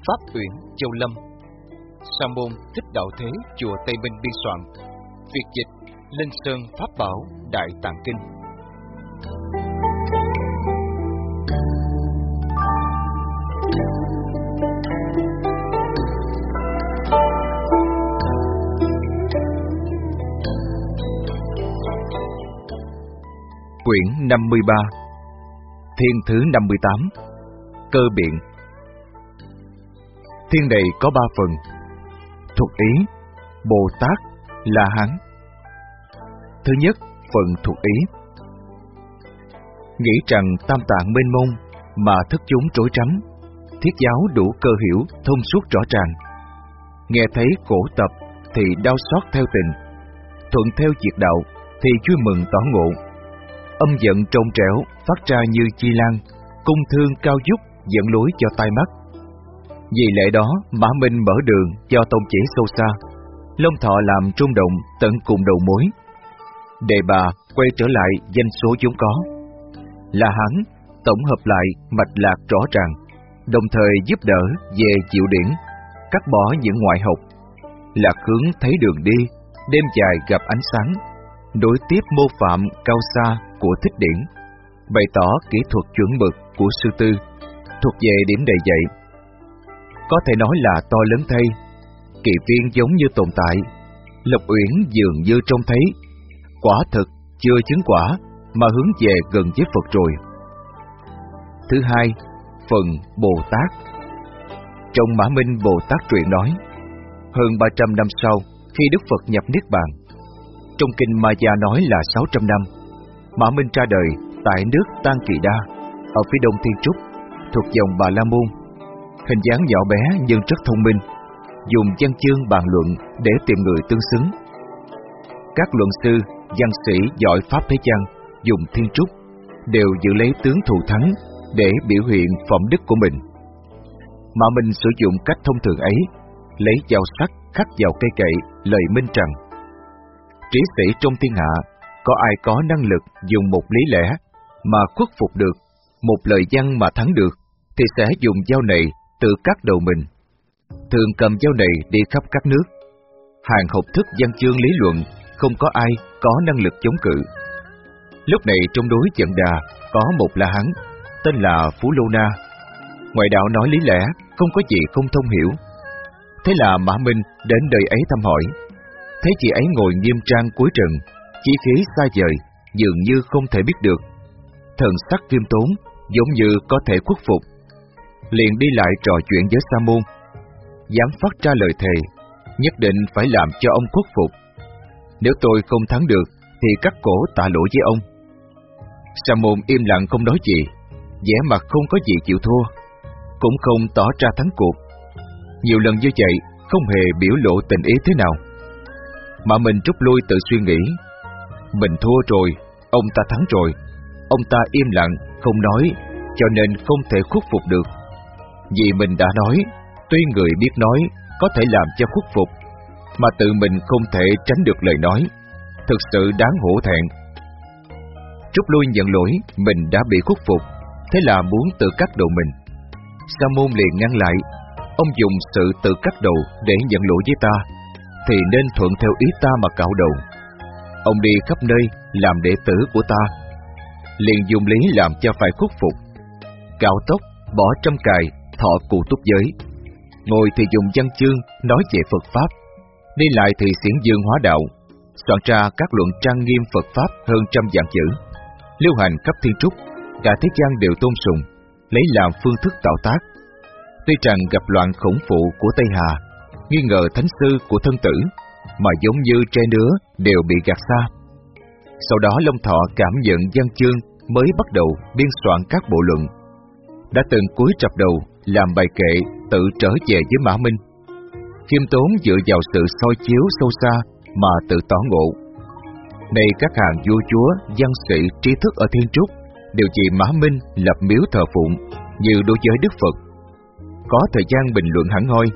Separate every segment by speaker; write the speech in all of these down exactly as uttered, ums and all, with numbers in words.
Speaker 1: Pháp Uyển, Châu Lâm. Sa môn Thích Đạo Thế, chùa Tây Minh biên soạn. Việt dịch Linh Sơn Pháp Bảo Đại Tạng Kinh.
Speaker 2: Quyển năm mươi ba. Thiên thứ năm mươi tám. Cơ biện. Thiên này có ba phần: thuộc ý, Bồ Tát, La Hán. Thứ nhất, phần thuộc ý. Nghĩ rằng tam tạng mênh mông mà thất chúng rối rắm, thiết giáo đủ cơ hiểu, thông suốt rõ ràng. Nghe thấy khổ tập thì đau xót theo tình, thuận theo diệt đạo thì vui mừng tỏ ngộ. Âm giận trong trẻo phát ra như chi lan, cung thương cao vút dẫn lối cho tai mắt. Vì lẽ đó Mã Minh mở đường cho tông chỉ sâu xa, Long Thọ làm trung động tận cùng đầu mối. Đề bà quay trở lại danh số vốn có. La Hán tổng hợp lại mạch lạc rõ ràng, đồng thời giúp đỡ về chịu điển, cắt bỏ những ngoại học. Lạc hướng thấy đường đi, đêm dài gặp ánh sáng, đối tiếp mô phạm cao xa của thích điển, bày tỏ kỹ thuật chuẩn mực của sư tư, thuộc về điểm đầy dạy. Có thể nói là to lớn thay, kỳ viên giống như tồn tại, Lộc Uyển dường như trông thấy, quả thực chưa chứng quả mà hướng về gần với Phật rồi. Thứ hai, phần Bồ Tát. Trong Mã Minh Bồ Tát truyện nói, hơn ba trăm năm sau, khi Đức Phật nhập Niết Bàn, trong kinh Ma Gia nói là sáu trăm năm, Mã Minh ra đời tại nước Tan Kỳ Đa, ở phía đông Thiên Trúc, thuộc dòng Bà La Môn. Hình dáng nhỏ bé nhưng rất thông minh, dùng văn chương bàn luận để tìm người tương xứng. Các luận sư, văn sĩ giỏi pháp thế gian, dùng Thiên Trúc, đều giữ lấy tướng thù thắng để biểu hiện phẩm đức của mình. Mã Minh sử dụng cách thông thường ấy, lấy dao sắc khắc vào cây cậy lời minh rằng: trí sĩ trong thiên hạ, có ai có năng lực dùng một lý lẽ mà khuất phục được, một lời văn mà thắng được, thì sẽ dùng dao này tự cắt đầu mình. Thường cầm dao này đi khắp các nước. Hàng học thức văn chương lý luận, không có ai có năng lực chống cự. Lúc này trong núi Dận Đà có một La Hán tên là Phú Lô Na. Ngoại đạo nói lý lẽ, không có gì không thông hiểu. Thế là Mã Minh đến đời ấy thăm hỏi. Thấy chị ấy ngồi nghiêm trang cuối trần, chí khí xa vời, dường như không thể biết được. Thần sắc khiêm tốn, giống như có thể khuất phục. Liền đi lại trò chuyện với Sa môn, dám phát ra lời thề, nhất định phải làm cho ông khuất phục. Nếu tôi không thắng được, thì cắt cổ tạ lỗi với ông. Sa môn im lặng không nói gì, vẻ mặt không có gì chịu thua, cũng không tỏ ra thắng cuộc. Nhiều lần như vậy, không hề biểu lộ tình ý thế nào. Mà mình rút lui tự suy nghĩ, mình thua rồi, ông ta thắng rồi. Ông ta im lặng, không nói, cho nên không thể khuất phục được. Vì mình đã nói, tuy người biết nói có thể làm cho khuất phục, mà tự mình không thể tránh được lời nói, thực sự đáng hổ thẹn. Rút lui nhận lỗi, mình đã bị khuất phục, thế là muốn tự cắt đầu mình. Sa môn liền ngăn lại, ông dùng sự tự cắt đầu để nhận lỗi với ta, thì nên thuận theo ý ta mà cạo đầu. Ông đi khắp nơi làm đệ tử của ta, liền dùng lý làm cho phải khuất phục. Cạo tóc, bỏ trăm cài, thọ cụ túc giới. Ngồi thì dùng văn chương nói về Phật Pháp, đi lại thì xiển dương hóa đạo, soạn ra các luận trang nghiêm Phật Pháp hơn trăm vạn chữ, lưu hành khắp Thiên Trúc, cả thế gian đều tôn sùng, lấy làm phương thức tạo tác. Tuy rằng gặp loạn khổng phụ của Tây Hà, nghi ngờ thánh sư của thân tử, mà giống như tre nứa đều bị gạt xa. Sau đó Long Thọ cảm nhận văn chương mới bắt đầu biên soạn các bộ luận. Đã từng cúi rập đầu làm bài kệ tự trở về với Mã Minh. Khiêm tốn dựa vào sự soi chiếu sâu xa mà tự tỏ ngộ. Nay các hàng vua chúa, văn sĩ trí thức ở Thiên Trúc đều chỉ Mã Minh lập miếu thờ phụng như đối với Đức Phật. Có thời gian bình luận hẳn hoi.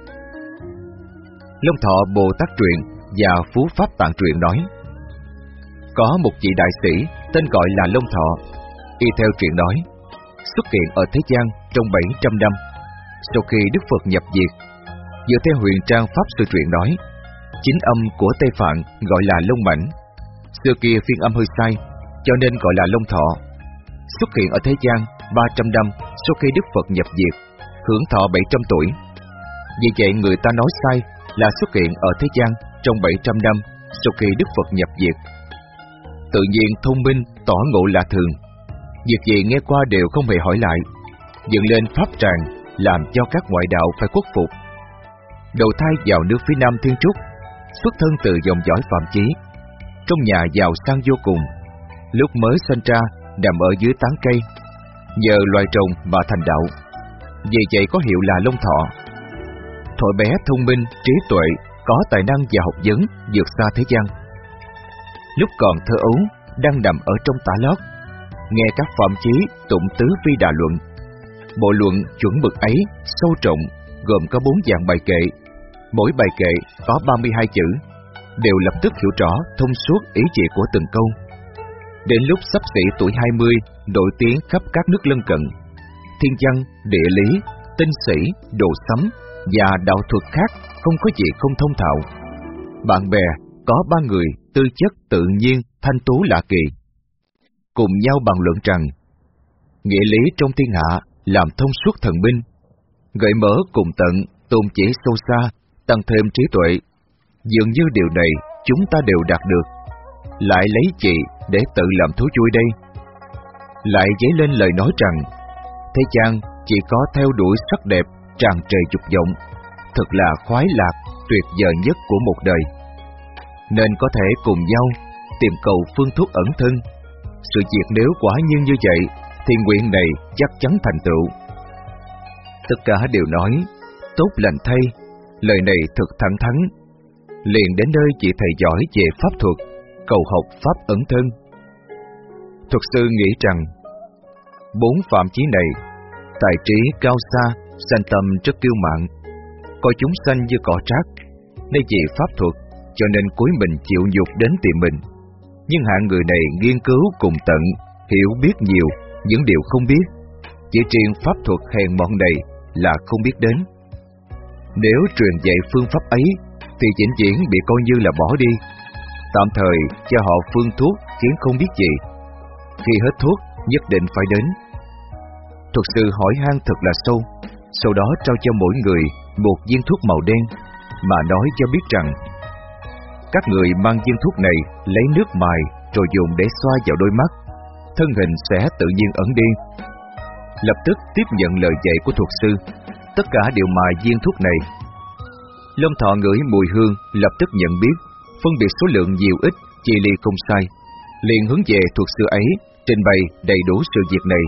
Speaker 2: Long Thọ Bồ Tát truyện và Phú Pháp Tạng truyện nói, có một vị đại sĩ tên gọi là Long Thọ, y theo truyện nói, xuất hiện ở thế gian trong bảy trăm năm, sau khi Đức Phật nhập diệt. Dựa theo Huyền Trang Pháp Sư truyện nói, chính âm của Tây Phạn gọi là Long Mãnh. Xưa kia phiên âm hơi sai, cho nên gọi là Long Thọ. Xuất hiện ở thế gian ba trăm năm sau khi Đức Phật nhập diệt, hưởng thọ bảy trăm tuổi. Vì vậy người ta nói sai là xuất hiện ở thế gian trong bảy trăm năm sau khi Đức Phật nhập diệt. Tự nhiên thông minh, tỏ ngộ là thường. Việc gì nghe qua đều không hề hỏi lại, dựng lên pháp tràng làm cho các ngoại đạo phải khuất phục. Đầu thai vào nước phía Nam Thiên Trúc, xuất thân từ dòng dõi Phạm Chí, trong nhà giàu sang vô cùng. Lúc mới sinh ra nằm ở dưới tán cây, nhờ loài trồng mà thành đạo, vì vậy có hiệu là Long Thọ. Thuở bé thông minh, trí tuệ, có tài năng và học vấn vượt xa thế gian. Lúc còn thơ ấu, đang nằm ở trong tả lót, nghe các Phạm Chí tụng tứ phi đà luận. Bộ luận chuẩn mực ấy sâu trọng, gồm có bốn dạng bài kệ, mỗi bài kệ có ba mươi hai chữ, đều lập tức hiểu rõ thông suốt ý chỉ của từng câu. Đến lúc xấp xỉ tuổi hai mươi, nổi tiếng khắp các nước lân cận. Thiên văn, địa lý, tinh sĩ, đồ sấm và đạo thuật khác không có gì không thông thạo. Bạn bè có ba người tư chất tự nhiên, thanh tú lạ kỳ, cùng nhau bàn luận rằng nghĩa lý trong thiên hạ làm thông suốt thần minh, gợi mở cùng tận, tôn chỉ sâu xa, tăng thêm trí tuệ. Dường như điều này chúng ta đều đạt được, lại lấy chị để tự làm thú vui đây. Lại dấy lên lời nói rằng thế gian chỉ có theo đuổi sắc đẹp, tràn trề dục vọng, thật là khoái lạc tuyệt vời nhất của một đời. Nên có thể cùng nhau tìm cầu phương thuốc ẩn thân. Sự việc nếu quả nhiên như vậy thì nguyện này chắc chắn thành tựu. Tất cả đều nói tốt lành thay, lời này thật thẳng thắn. Liền đến nơi chị thầy giỏi về pháp thuật, cầu học pháp ẩn thân. Thuật sư nghĩ rằng bốn phạm chí này, tài trí cao xa, sanh tâm rất kiêu mạn, coi chúng sanh như cỏ rác. Nay vì pháp thuật, cho nên cúi mình chịu nhục đến tìm mình. Nhưng hạng người này nghiên cứu cùng tận, hiểu biết nhiều những điều không biết. Chỉ riêng pháp thuật hèn mọn này là không biết đến. Nếu truyền dạy phương pháp ấy thì vĩnh viễn bị coi như là bỏ đi, tạm thời cho họ phương thuốc khiến không biết gì. Khi hết thuốc nhất định phải đến. Thuật sư hỏi han thật là sâu, sau đó trao cho mỗi người một viên thuốc màu đen, mà nói cho biết rằng các người mang viên thuốc này lấy nước mài rồi dùng để xoa vào đôi mắt, thân hình sẽ tự nhiên ẩn đi. Lập tức tiếp nhận lời dạy của thuật sư, tất cả đều mài viên thuốc này. Long Thọ ngửi mùi hương, lập tức nhận biết, phân biệt số lượng nhiều ít, chia ly không sai, liền hướng về thuật sư ấy trình bày đầy đủ sự việc này.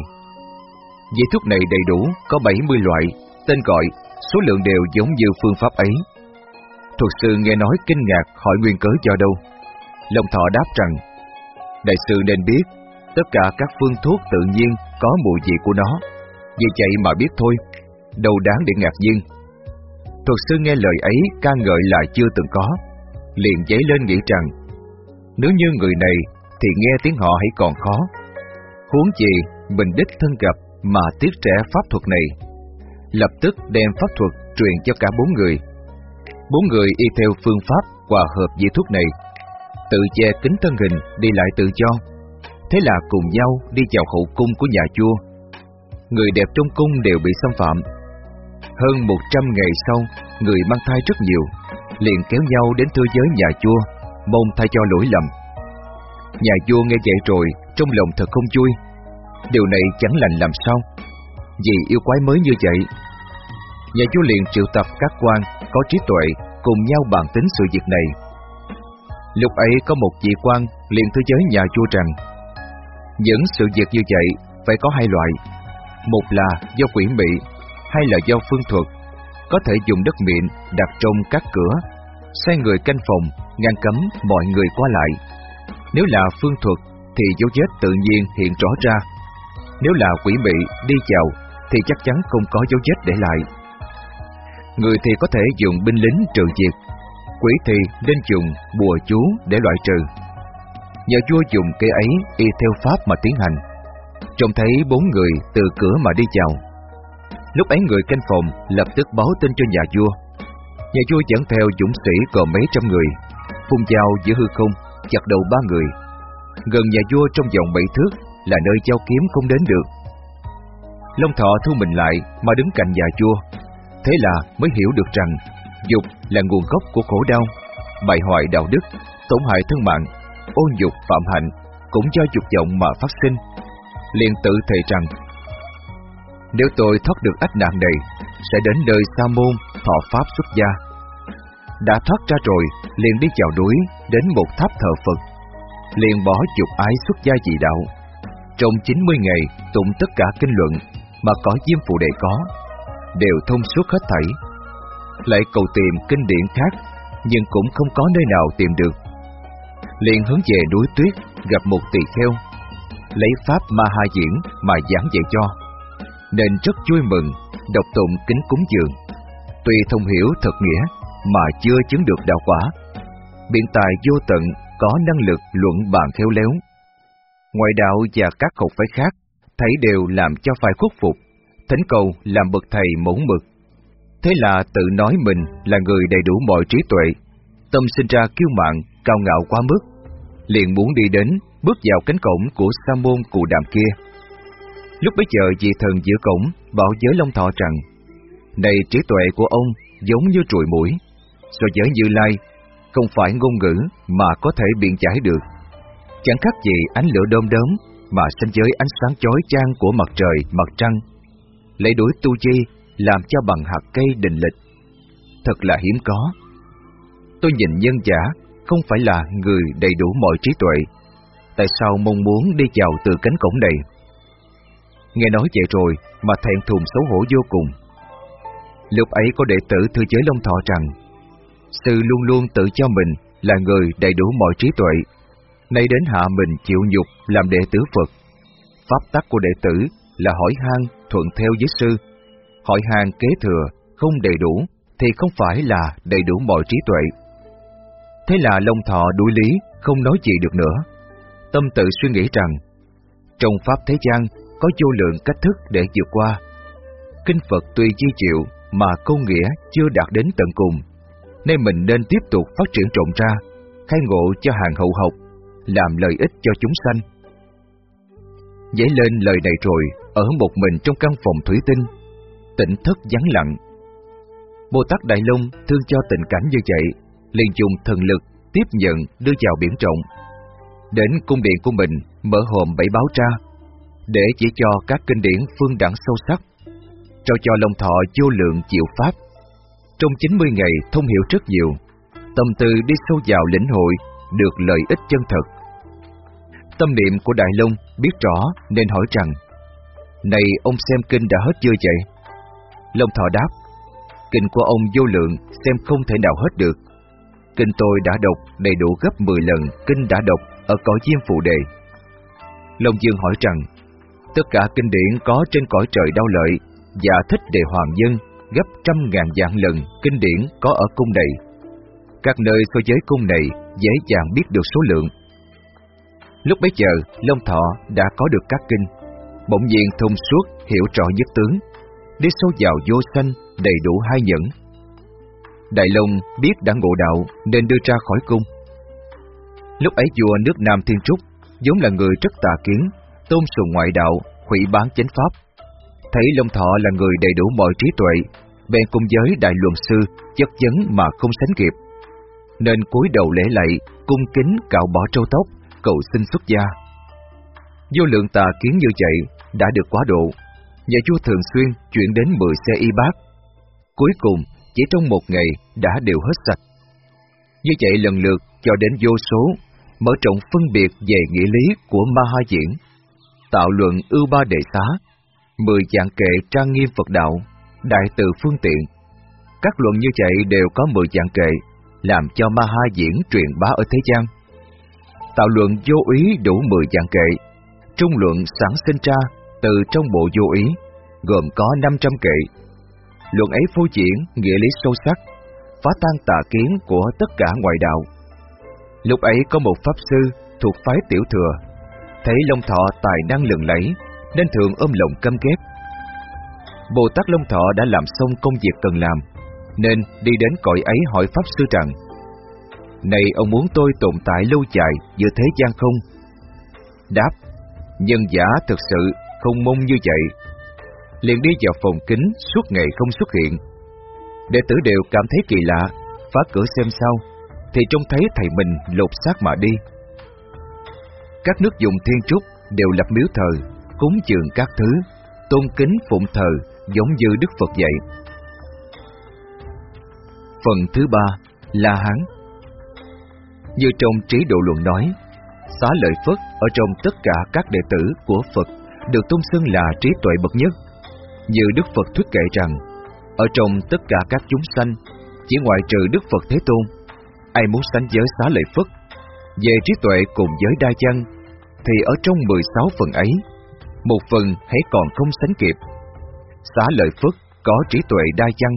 Speaker 2: Vị thuốc này đầy đủ có bảy mươi loại, tên gọi, số lượng đều giống như phương pháp ấy. Thuật sư nghe nói kinh ngạc, hỏi nguyên cớ do đâu. Long Thọ đáp rằng đại sư nên biết, tất cả các phương thuốc tự nhiên có mùi vị của nó, vì vậy mà biết thôi, đâu đáng để ngạc nhiên. Thuật sư nghe lời ấy ca ngợi là chưa từng có, liền dấy lên nghĩ rằng nếu như người này thì nghe tiếng họ hãy còn khó, huống gì mình đích thân gặp mà tiếc trẻ pháp thuật này. Lập tức đem pháp thuật truyền cho cả bốn người. Bốn người y theo phương pháp hòa hợp với thuốc này, tự che kín thân hình đi lại tự do. Thế là cùng nhau đi vào hậu cung của nhà vua. Người đẹp trong cung đều bị xâm phạm. Hơn một trăm ngày sau, người mang thai rất nhiều, liền kéo nhau đến thưa giới nhà vua, mong thay cho lỗi lầm. Nhà vua nghe vậy rồi, trong lòng thật không vui. Điều này chẳng lành làm sao, vì yêu quái mới như vậy. Nhà vua liền triệu tập các quan có trí tuệ cùng nhau bàn tính sự việc này. Lúc ấy có một vị quan liền thưa giới nhà vua rằng những sự việc như vậy phải có hai loại, một là do quỷ mị, hai là do phương thuật. Có thể dùng đất mịn đặt trong các cửa, sai người canh phòng, ngăn cấm mọi người qua lại. Nếu là phương thuật thì dấu vết tự nhiên hiện rõ ra. Nếu là quỷ mị đi vào thì chắc chắn không có dấu vết để lại. Người thì có thể dùng binh lính trừ diệt, quỷ thì nên dùng bùa chú để loại trừ. Nhà vua dùng cây ấy y theo pháp mà tiến hành. Trông thấy bốn người từ cửa mà đi vào. Lúc ấy người canh phòng lập tức báo tin cho nhà vua. Nhà vua dẫn theo dũng sĩ gồm mấy trăm người, vung dao giữa hư không, chặt đầu ba người. Gần nhà vua trong vòng bảy thước là nơi dao kiếm không đến được. Long Thọ thu mình lại mà đứng cạnh nhà vua. Thế là mới hiểu được rằng dục là nguồn gốc của khổ đau, bại hoại đạo đức, tổn hại thân mạng, ô nhục phạm hạnh cũng do dục vọng mà phát sinh. Liền tự thề rằng nếu tôi thoát được ách nạn này, sẽ đến nơi Sa môn thọ pháp xuất gia. Đã thoát ra rồi, liền đi vào núi đến một tháp thờ Phật, liền bỏ dục ái xuất gia dị đạo. Trong chín mươi ngày tụng tất cả kinh luận mà cõi Diêm Phù Đề có, đều thông suốt hết thảy. Lại cầu tìm kinh điển khác, nhưng cũng không có nơi nào tìm được. Liền hướng về núi Tuyết gặp một tỳ kheo, lấy pháp Ma Ha Diễn mà giảng dạy cho, nên rất vui mừng, đọc tụng kính cúng dường. Tuy thông hiểu thật nghĩa mà chưa chứng được đạo quả, biện tài vô tận, có năng lực luận bàn khéo léo. Ngoại đạo và các học phái khác thấy đều làm cho phải khuất phục, thỉnh cầu làm bậc thầy mẫu mực. Thế là tự nói mình là người đầy đủ mọi trí tuệ, tâm sinh ra kiêu mạn, cao ngạo quá mức, liền muốn đi đến bước vào cánh cổng của Sa môn Cù Đàm kia. Lúc bấy giờ vị thần giữa cổng bảo với Long Thọ rằng: này trí tuệ của ông giống như trùi mũi, so với Như Lai không phải ngôn ngữ mà có thể biện giải được. Chẳng khác gì ánh lửa đom đóm mà sánh với ánh sáng chói chang của mặt trời, mặt trăng. Lấy đuổi tu chi làm cho bằng hạt cây định lịch, thật là hiếm có. Tôi nhìn nhân giả không phải là người đầy đủ mọi trí tuệ, tại sao mong muốn đi vào từ cánh cổng này? Nghe nói vậy rồi mà thẹn thùng xấu hổ vô cùng. Lúc ấy có đệ tử thưa với Long Thọ rằng: sư luôn luôn tự cho mình là người đầy đủ mọi trí tuệ, nay đến hạ mình chịu nhục làm đệ tử Phật. Pháp tắc của đệ tử là hỏi han thuận theo với sư, hỏi han kế thừa không đầy đủ thì không phải là đầy đủ mọi trí tuệ. Thế là Long Thọ đuổi lý, không nói gì được nữa. Tâm tự suy nghĩ rằng trong pháp thế gian có vô lượng cách thức để vượt qua. Kinh Phật tuy chi chịu mà câu nghĩa chưa đạt đến tận cùng, nên mình nên tiếp tục phát triển rộng ra, khai ngộ cho hàng hậu học, làm lợi ích cho chúng sanh. Dấy lên lời này rồi, ở một mình trong căn phòng thủy tinh, tỉnh thất vắng lặng. Bồ Tát Đại Long thương cho tình cảnh như vậy, liền dùng thần lực tiếp nhận đưa vào biển rộng. Đến cung điện của mình mở hòm bảy báo ra, để chỉ cho các kinh điển phương đẳng sâu sắc, trao cho Long Thọ vô lượng diệu pháp. Trong chín mươi ngày thông hiểu rất nhiều, tâm tư đi sâu vào lĩnh hội được lợi ích chân thật. Tâm niệm của Đại Long biết rõ nên hỏi rằng: này ông xem kinh đã hết chưa vậy? Long Thọ đáp: kinh của ông vô lượng, xem không thể nào hết được. Kinh tôi đã đọc đầy đủ gấp mười lần kinh đã đọc ở cõi Diêm Phù Đề. Long Dương hỏi rằng: tất cả kinh điển có trên cõi trời Đau Lợi và Thích Đề Hoàng Dân gấp trăm ngàn vạn lần kinh điển có ở cung này. Các nơi so với cung này dễ dàng biết được số lượng. Lúc bấy giờ Long Thọ đã có được các kinh, bỗng nhiên thông suốt hiểu rõ nhất tướng, đi sâu vào vô sanh đầy đủ hai nhẫn. Đại Long biết đã ngộ đạo nên đưa ra khỏi cung. Lúc ấy vua nước Nam Thiên Trúc vốn là người rất tà kiến, tôn sùng ngoại đạo, hủy bán chánh pháp. Thấy Long Thọ là người đầy đủ mọi trí tuệ, bèn cùng với đại luận sư chất vấn mà không sánh kịp, nên cúi đầu lễ lạy, cung kính cạo bỏ trâu tóc, cầu xin xuất gia. Vô lượng tà kiến như vậy đã được quá độ, nhà vua thường xuyên chuyển đến mười xe y bát, cuối cùng chỉ trong một ngày đã đều hết sạch. Như vậy lần lượt cho đến vô số, mở rộng phân biệt về nghĩa lý của Ma Ha Diễn, tạo luận ưu ba đệ xá, mười dạng kệ trang nghiêm Phật đạo, đại từ phương tiện. Các luận như vậy đều có mười dạng kệ, làm cho Ma Ha Diễn truyền bá ở thế gian. Tạo luận vô ý đủ mười dạng kệ, trung luận sản sinh ra từ trong bộ vô ý, gồm có năm trăm kệ. Luận ấy phô diễn nghĩa lý sâu sắc, phá tan tà kiến của tất cả ngoại đạo. Lúc ấy có một pháp sư thuộc phái Tiểu Thừa, thấy Long Thọ tài năng lừng lẫy nên thường ôm lòng căm ghét. Bồ Tát Long Thọ đã làm xong công việc cần làm, nên đi đến cõi ấy hỏi Pháp Sư rằng: Này ông muốn tôi tồn tại lâu dài giữa thế gian không? Đáp: Nhân giả thực sự không mong như vậy. Liền đi vào phòng kính suốt ngày không xuất hiện. Đệ tử đều cảm thấy kỳ lạ, phá cửa xem sao, thì trông thấy thầy mình lột xác mà đi. Các nước dùng thiên trúc đều lập miếu thờ, cúng dường các thứ, tôn kính phụng thờ giống như Đức Phật vậy. Phần thứ ba, La Hán. Như trong Trí Độ Luận nói, Xá Lợi Phất ở trong tất cả các đệ tử của Phật được tôn xưng là trí tuệ bậc nhất. Như Đức Phật thuyết kệ rằng, ở trong tất cả các chúng sanh, chỉ ngoại trừ Đức Phật Thế Tôn, ai muốn sánh với Xá Lợi Phất về trí tuệ cùng với đa văn, thì ở trong mười sáu phần ấy, một phần hãy còn không sánh kịp. Xá Lợi Phất có trí tuệ đa văn.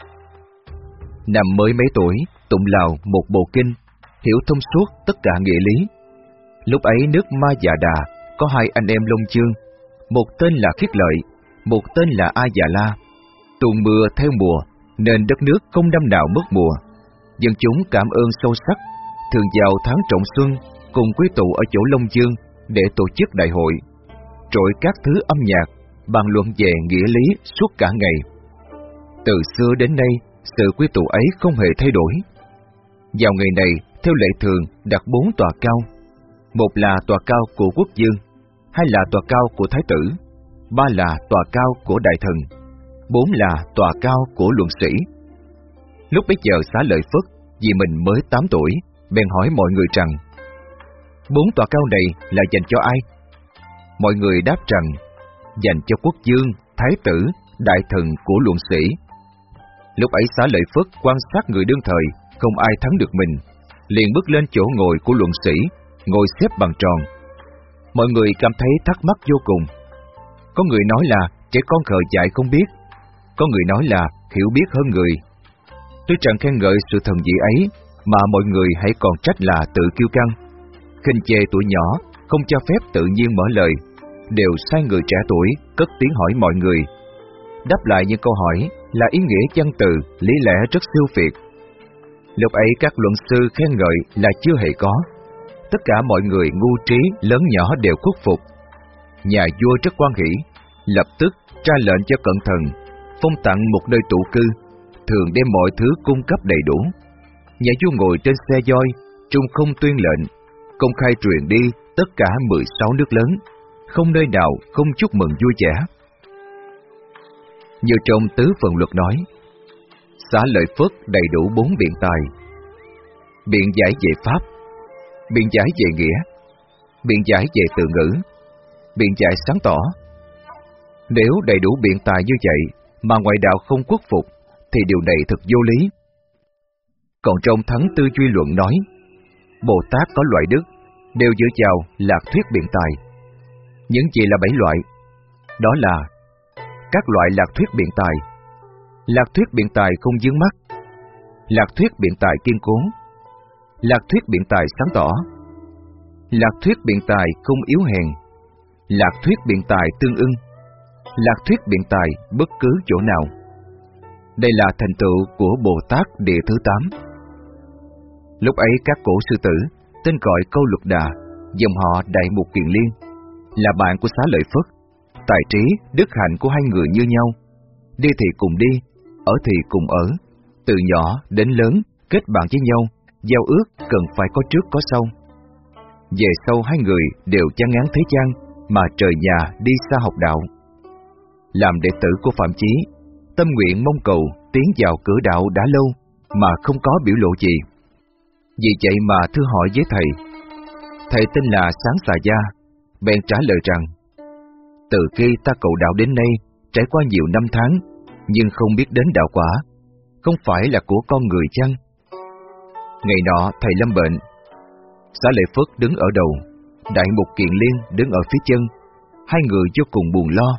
Speaker 2: Năm mới mấy tuổi, tụng lào một bộ kinh, hiểu thông suốt tất cả nghĩa lý. Lúc ấy nước Ma Già Đà có hai anh em Long Chương, một tên là Khiết Lợi, một tên là A Già La. Tuôn mưa theo mùa, nên đất nước không năm nào mất mùa. Dân chúng cảm ơn sâu sắc, thường vào tháng Trọng Xuân cùng quy tụ ở chỗ Long Dương để tổ chức đại hội, trội các thứ âm nhạc, bàn luận về nghĩa lý suốt cả ngày. Từ xưa đến nay, sự quy tụ ấy không hề thay đổi. Vào ngày này, theo lệ thường đặt bốn tòa cao. Một là tòa cao của quốc vương, hai là tòa cao của thái tử, ba là tòa cao của đại thần, bốn là tòa cao của luận sĩ. Lúc bấy giờ Xá Lợi Phất vì mình mới tám tuổi, bèn hỏi mọi người rằng: Bốn tòa cao này là dành cho ai? Mọi người đáp rằng: Dành cho quốc vương, thái tử, đại thần của luận sĩ. Lúc ấy Xá Lợi Phất quan sát người đương thời, không ai thắng được mình, liền bước lên chỗ ngồi của luận sĩ, ngồi xếp bằng tròn. Mọi người cảm thấy thắc mắc vô cùng. Có người nói là trẻ con khờ dại không biết, có người nói là hiểu biết hơn người. Tuy rằng khen ngợi sự thần dị ấy, mà mọi người hãy còn trách là tự kiêu căng, khinh chê tuổi nhỏ, không cho phép tự nhiên mở lời, đều sai người trẻ tuổi cất tiếng hỏi mọi người. Đáp lại những câu hỏi là ý nghĩa văn từ, lý lẽ rất siêu việt. Lúc ấy các luận sư khen ngợi là chưa hề có. Tất cả mọi người ngu trí lớn nhỏ đều khuất phục. Nhà vua rất hoan hỉ, lập tức ra lệnh cho cận thần phong tặng một nơi trụ cư, thường đem mọi thứ cung cấp đầy đủ. Nhà vua ngồi trên xe voi, trung không tuyên lệnh, công khai truyền đi tất cả mười sáu nước lớn, không nơi nào không chúc mừng vui vẻ. Như trong Tứ Phần Luật nói, Xá Lợi Phất đầy đủ bốn biện tài: biện giải về pháp, biện giải về nghĩa, biện giải về từ ngữ, biện giải sáng tỏ. Nếu đầy đủ biện tài như vậy mà ngoại đạo không khuất phục, thì điều này thật vô lý. Còn trong Thắng Tư Duy Luận nói, Bồ Tát có loại đức, đều dựa vào lạc thuyết biện tài. Những gì là bảy loại? Đó là các loại lạc thuyết biện tài: lạc thuyết biện tài không vướng mắc, lạc thuyết biện tài kiên cố, lạc thuyết biện tài sáng tỏ, lạc thuyết biện tài không yếu hèn, lạc thuyết biện tài tương ưng, lạc thuyết biện tài bất cứ chỗ nào. Đây là thành tựu của Bồ Tát Địa thứ tám. Lúc ấy các cổ sư tử, tên gọi Câu Luật Đà, dòng họ Đại Mục Kiền Liên, là bạn của Xá Lợi Phất. Tài trí, đức hạnh của hai người như nhau, đi thì cùng đi, ở thì cùng ở, từ nhỏ đến lớn kết bạn với nhau, giao ước cần phải có trước có sau. Về sau hai người đều chán ngán thế gian mà rời nhà đi xa học đạo. Làm đệ tử của Phạm Chí, tâm nguyện mong cầu tiến vào cửa đạo đã lâu mà không có biểu lộ gì. Vì vậy mà thưa hỏi với thầy. Thầy tên là Sáng Xà Gia, bèn trả lời rằng: từ khi ta cầu đạo đến nay, trải qua nhiều năm tháng, nhưng không biết đến đạo quả, không phải là của con người chăng? Ngày nọ thầy lâm bệnh, Xá Lợi Phất đứng ở đầu, Đại Mục Kiền Liên đứng ở phía chân, hai người vô cùng buồn lo.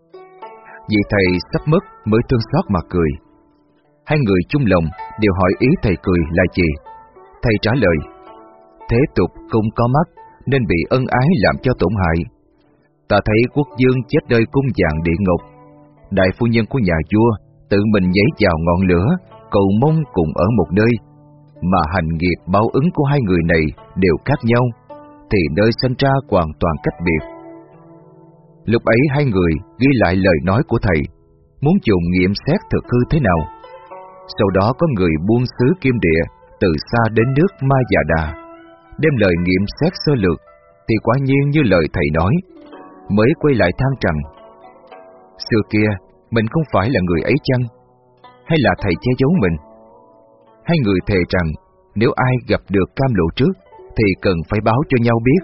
Speaker 2: Vì thầy sắp mất mới thương xót mà cười. Hai người chung lòng đều hỏi ý thầy cười là gì. Thầy trả lời: thế tục không có mắt nên bị ân ái làm cho tổn hại. Ta thấy quốc vương chết nơi cung vàng địa ngục, đại phu nhân của nhà vua tự mình nhảy vào ngọn lửa, cầu mong cùng ở một nơi, mà hành nghiệp báo ứng của hai người này đều khác nhau, thì nơi sanh ra hoàn toàn cách biệt. Lúc ấy hai người ghi lại lời nói của thầy, muốn dùng nghiệm xét thực hư thế nào. Sau đó có người buôn xứ Kim Địa từ xa đến nước Ma Già Đà, đem lời nghiệm xét sơ lược, thì quả nhiên như lời thầy nói, mới quay lại than rằng: xưa kia mình không phải là người ấy chăng? Hay là thầy che giấu mình? Hai người thề rằng nếu ai gặp được cam lộ trước thì cần phải báo cho nhau biết.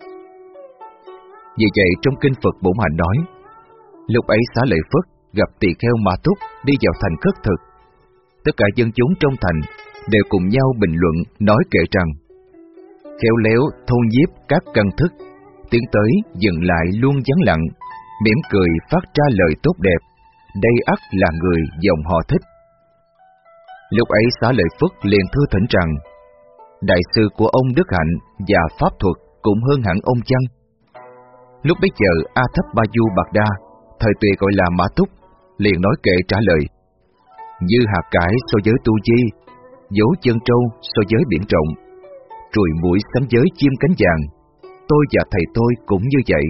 Speaker 2: Vì vậy trong kinh Phật Bổn Hạnh nói, lúc ấy Xá Lợi Phất gặp tỳ kheo Ma Túc đi vào thành khất thực. Tất cả dân chúng trong thành đều cùng nhau bình luận nói kệ rằng: khéo léo thôn nhiếp các căn thức, tiến tới dừng lại luôn vắng lặng, mỉm cười phát ra lời tốt đẹp, đây ắt là người dòng họ Thích. Lúc ấy Xá Lợi Phất liền thưa thỉnh rằng: đại sư của ông đức hạnh và pháp thuật cũng hơn hẳn ông chăng? Lúc bấy giờ A Thấp Ba Du Bạc Đa, thời tùy gọi là Mã Túc, liền nói kệ trả lời: như hạt cải so với tu chi, dấu chân trâu so với biển rộng, ruồi mũi sánh với chim cánh vàng, tôi và thầy tôi cũng như vậy.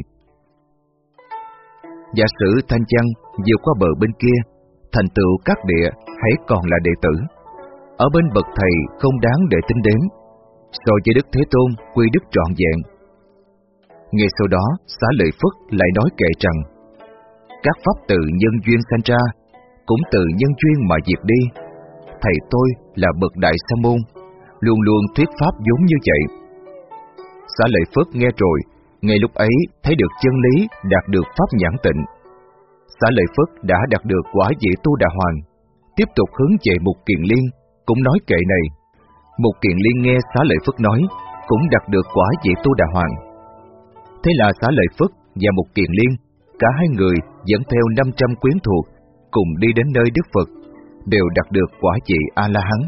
Speaker 2: Giả sử Thanh Chăng vượt qua bờ bên kia, thành tựu các địa hãy còn là đệ tử, ở bên bậc thầy không đáng để tính đếm, so với Đức Thế Tôn quy đức trọn vẹn. Ngay sau đó Xá Lợi Phất lại nói kệ rằng: các pháp từ nhân duyên sanh ra, cũng từ nhân duyên mà diệt đi. Thầy tôi là bậc đại sa môn, luôn luôn thuyết pháp giống như vậy. Xá Lợi Phất nghe rồi, ngay lúc ấy thấy được chân lý, đạt được pháp nhãn tịnh. Xá Lợi Phất đã đạt được quả vị tu đà hoàng, tiếp tục hướng về Mục Kiền Liên, cũng nói kệ này. Mục Kiền Liên nghe Xá Lợi Phất nói, cũng đạt được quả vị tu đà hoàng. Thế là Xá Lợi Phất và Mục Kiền Liên, cả hai người dẫn theo năm trăm quyến thuộc, cùng đi đến nơi Đức Phật, đều đạt được quả vị A-la-hán.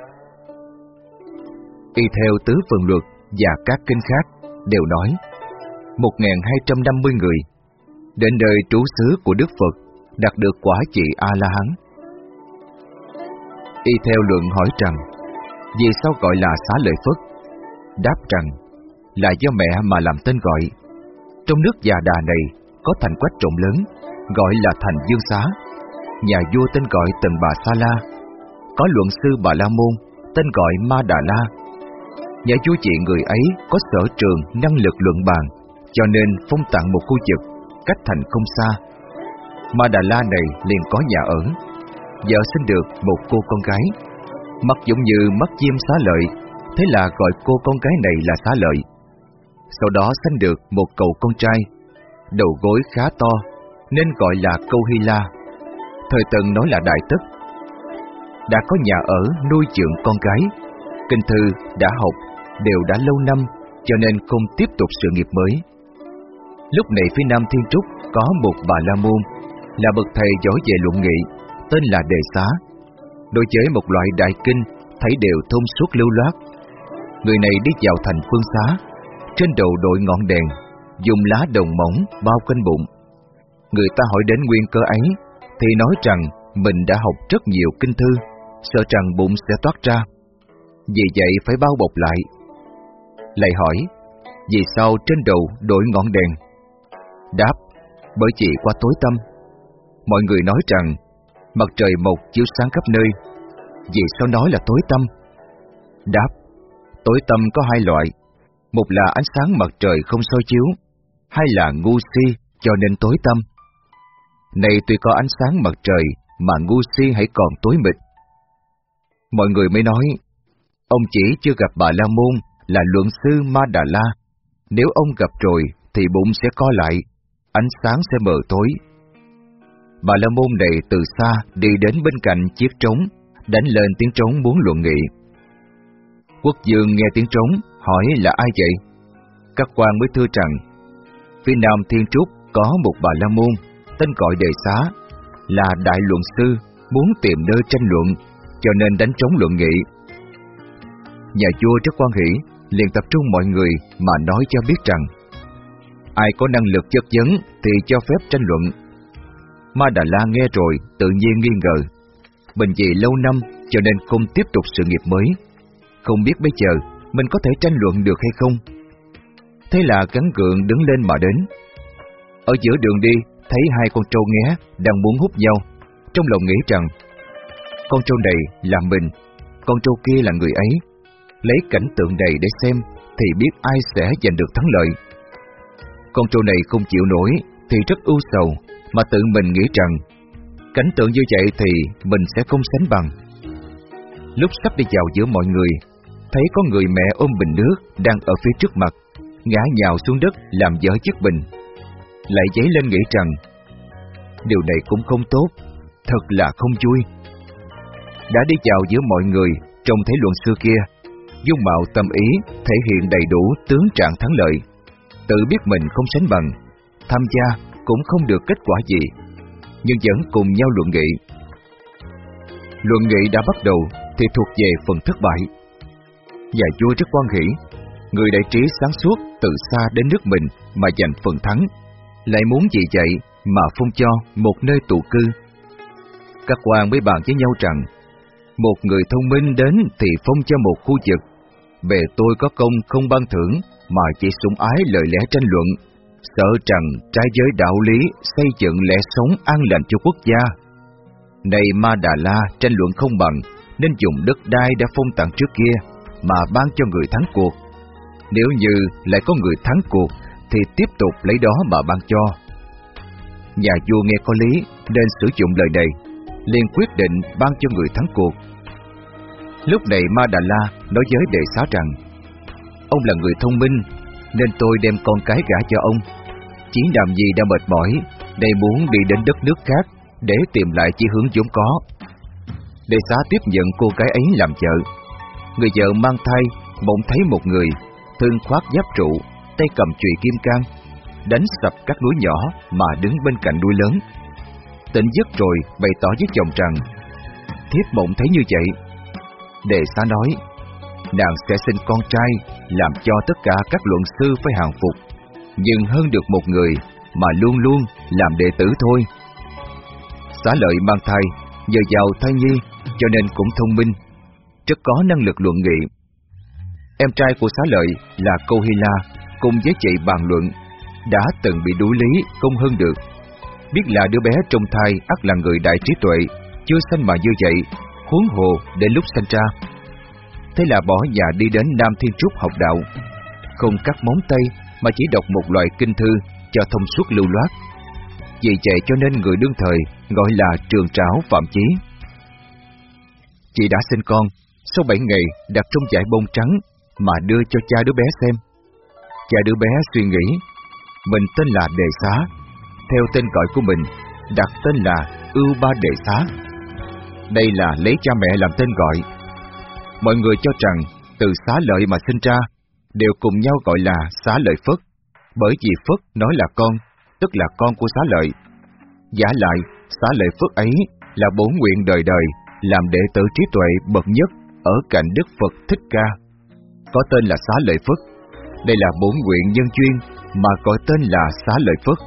Speaker 2: Y theo tứ phần luật và các kinh khác đều nói, một nghìn hai trăm năm mươi người đến nơi trú xứ của Đức Phật đạt được quả vị A-la-hán. Y theo luận hỏi rằng, vì sao gọi là Xá Lợi Phất? Đáp rằng, là do mẹ mà làm tên gọi. Trong nước Già Đà này có thành quách rộng lớn, gọi là thành Dương Xá. Nhà vua tên gọi Tần Bà Sa La. Có luận sư Bà La Môn tên gọi Ma Đà La. Nhà vua trị người ấy có sở trường năng lực luận bàn, cho nên phong tặng một khu vực cách thành không xa. Ma Đà La này liền có nhà ở, vợ sinh được một cô con gái, mắt giống như mắt chim xá lợi, thế là gọi cô con gái này là Xá Lợi. Sau đó sinh được một cậu con trai, đầu gối khá to, nên gọi là Câu Hy La. Thời Tần nói là Đại Tất. Đã có nhà ở nuôi dưỡng con gái, kinh thư đã học, đều đã lâu năm, cho nên không tiếp tục sự nghiệp mới. Lúc này phía Nam Thiên Trúc có một Bà La Môn, là bậc thầy giỏi về luận nghị, tên là Đề Xá. Đối với một loại đại kinh, thấy đều thông suốt lưu loát. Người này đi vào thành Phương Xá, trên đầu đội ngọn đèn, dùng lá đồng mỏng bao quanh bụng. Người ta hỏi đến nguyên cơ ấy, thì nói rằng mình đã học rất nhiều kinh thư, sợ rằng bụng sẽ toát ra, vì vậy phải bao bọc lại. Lại hỏi, vì sao trên đầu đội ngọn đèn? Đáp, bởi chỉ qua tối tăm. Mọi người nói rằng, mặt trời mọc chiếu sáng khắp nơi, vì sao nói là tối tăm? Đáp, tối tăm có hai loại, một là ánh sáng mặt trời không soi chiếu, hai là ngu si cho nên tối tăm. Này tuy có ánh sáng mặt trời mà ngu si hãy còn tối mịt. Mọi người mới nói, ông chỉ chưa gặp Bà La Môn là luận sư Ma Đà La. Nếu ông gặp rồi thì bụng sẽ co lại, ánh sáng sẽ mờ tối. Bà La Môn này từ xa đi đến bên cạnh chiếc trống, đánh lên tiếng trống muốn luận nghị. Quốc vương nghe tiếng trống, hỏi là ai vậy? Các quan mới thưa rằng, phía Nam Thiên Trúc có một Bà La Môn, tên gọi Đề Xá, là đại luận sư, muốn tìm nơi tranh luận, cho nên đánh trống luận nghị. Nhà vua rất hoan hỉ, liền tập trung mọi người mà nói cho biết rằng, ai có năng lực chất vấn thì cho phép tranh luận. Ma Đà La nghe rồi tự nhiên nghi ngờ. Mình vì lâu năm cho nên không tiếp tục sự nghiệp mới. Không biết bây giờ mình có thể tranh luận được hay không. Thế là gắng gượng đứng lên mà đến. Ở giữa đường đi, thấy hai con trâu nghé đang muốn hút nhau. Trong lòng nghĩ rằng, con trâu này là mình, con trâu kia là người ấy. Lấy cảnh tượng này để xem thì biết ai sẽ giành được thắng lợi. Con trâu này không chịu nổi thì rất ưu sầu, mà tự mình nghĩ rằng cảnh tượng như vậy thì mình sẽ không sánh bằng. Lúc sắp đi vào giữa mọi người, thấy có người mẹ ôm bình nước đang ở phía trước mặt, ngã nhào xuống đất làm vỡ chiếc bình. Lại dấy lên nghĩ rằng điều này cũng không tốt, thật là không vui. Đã đi vào giữa mọi người, trông thấy luận xưa kia, dung mạo tâm ý thể hiện đầy đủ tướng trạng thắng lợi, tự biết mình không sánh bằng, tham gia cũng không được kết quả gì, nhưng vẫn cùng nhau luận nghị. Luận nghị đã bắt đầu thì thuộc về phần thất bại. Nhà vua rất hoan hỉ, người đại trí sáng suốt từ xa đến nước mình mà giành phần thắng, lại muốn vì vậy mà phong cho một nơi tụ cư. Các quan mới bàn với nhau rằng, một người thông minh đến thì phong cho một khu vực, bề tôi có công không ban thưởng mà chỉ sủng ái lời lẽ tranh luận, sợ rằng trái giới đạo lý xây dựng lẽ sống an lành cho quốc gia. Này Ma Đà La tranh luận không bằng, nên dùng đất đai đã phong tặng trước kia mà ban cho người thắng cuộc. Nếu như lại có người thắng cuộc thì tiếp tục lấy đó mà ban cho. Nhà vua nghe có lý nên sử dụng lời này, liền quyết định ban cho người thắng cuộc. Lúc này Ma Đà La nói với Đề Xá rằng, ông là người thông minh nên tôi đem con cái gả cho ông. Chỉ làm gì đã mệt mỏi, đây muốn đi đến đất nước khác để tìm lại chí hướng vốn có. Đề Xá tiếp nhận cô gái ấy làm vợ. Người vợ mang thai bỗng thấy một người thân khoác giáp trụ, tay cầm chùy kim cang, đánh sập các núi nhỏ mà đứng bên cạnh núi lớn. Tỉnh giấc rồi bày tỏ với chồng rằng, thiếp mộng thấy như vậy. Đề Xá nói, nàng sẽ sinh con trai, làm cho tất cả các luận sư phải hàng phục, nhưng hơn được một người mà luôn luôn làm đệ tử thôi. Xá Lợi mang thai, nhờ vào thai nhi cho nên cũng thông minh, rất có năng lực luận nghị. Em trai của Xá Lợi là Câu Hy La cùng với chị bàn luận, đã từng bị đuổi lý không hơn được, biết là đứa bé trong thai ắt là người đại trí tuệ, chưa sanh mà như vậy, huống hồ đến lúc sanh ra. Thế là bỏ nhà đi đến Nam Thiên Trúc học đạo, không cắt móng tay mà chỉ đọc một loại kinh thư cho thông suốt lưu loát. Vì vậy cho nên người đương thời gọi là Trường Trảo Phạm Chí. Chị đã sinh con, sau bảy ngày đặt trong dải bông trắng mà đưa cho cha đứa bé xem. Cha đứa bé suy nghĩ, mình tên là Đề Xá, theo tên gọi của mình đặt tên là Ưu Ba Đề Xá. Đây là lấy cha mẹ làm tên gọi. Mọi người cho rằng từ Xá Lợi mà sinh ra đều cùng nhau gọi là Xá Lợi Phất, bởi vì Phất nói là con, tức là con của Xá Lợi. Giả lại, Xá Lợi Phất ấy là bổn nguyện đời đời làm đệ tử trí tuệ bậc nhất ở cạnh Đức Phật Thích Ca, có tên là Xá Lợi Phất. Đây là bổn nguyện nhân duyên mà gọi tên là Xá Lợi Phất.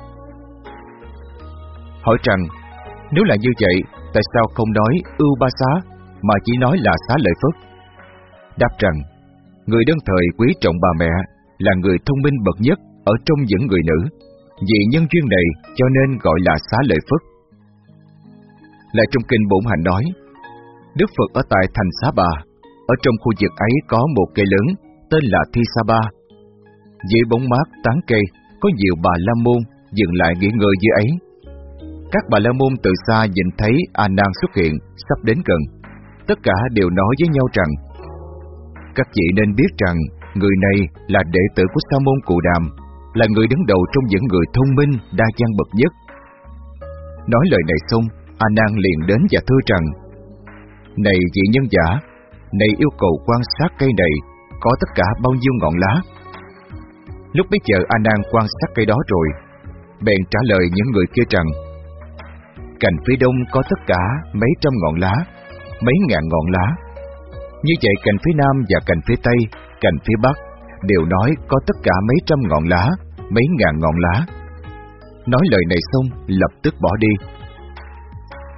Speaker 2: Hỏi rằng, nếu là như vậy, tại sao không nói Ưu Ba Xá mà chỉ nói là Xá Lợi Phất? Đáp rằng, người đương thời quý trọng bà mẹ là người thông minh bậc nhất ở trong những người nữ, vì nhân duyên này cho nên gọi là Xá Lợi Phất. Lại trong kinh Bổn Hạnh nói, Đức Phật ở tại thành Xá Bà, ở trong khu vực ấy có một cây lớn tên là Thi Sa Ba. Dưới bóng mát tán cây có nhiều bà la môn dừng lại nghỉ ngơi dưới ấy. Các bà la môn từ xa nhìn thấy A Nan xuất hiện sắp đến gần, tất cả đều nói với nhau rằng, các vị nên biết rằng người này là đệ tử của Sa môn Cù Đàm, là người đứng đầu trong những người thông minh đa văn bậc nhất. Nói lời này xong, A Nan liền đến và thưa rằng, này vị nhân giả, này yêu cầu quan sát cây này có tất cả bao nhiêu ngọn lá. Lúc bấy giờ A Nan quan sát cây đó rồi, bèn trả lời những người kia rằng, cành phía đông có tất cả mấy trăm ngọn lá, mấy ngàn ngọn lá. Như vậy cành phía nam và cành phía tây, cành phía bắc đều nói có tất cả mấy trăm ngọn lá, mấy ngàn ngọn lá. Nói lời này xong lập tức bỏ đi.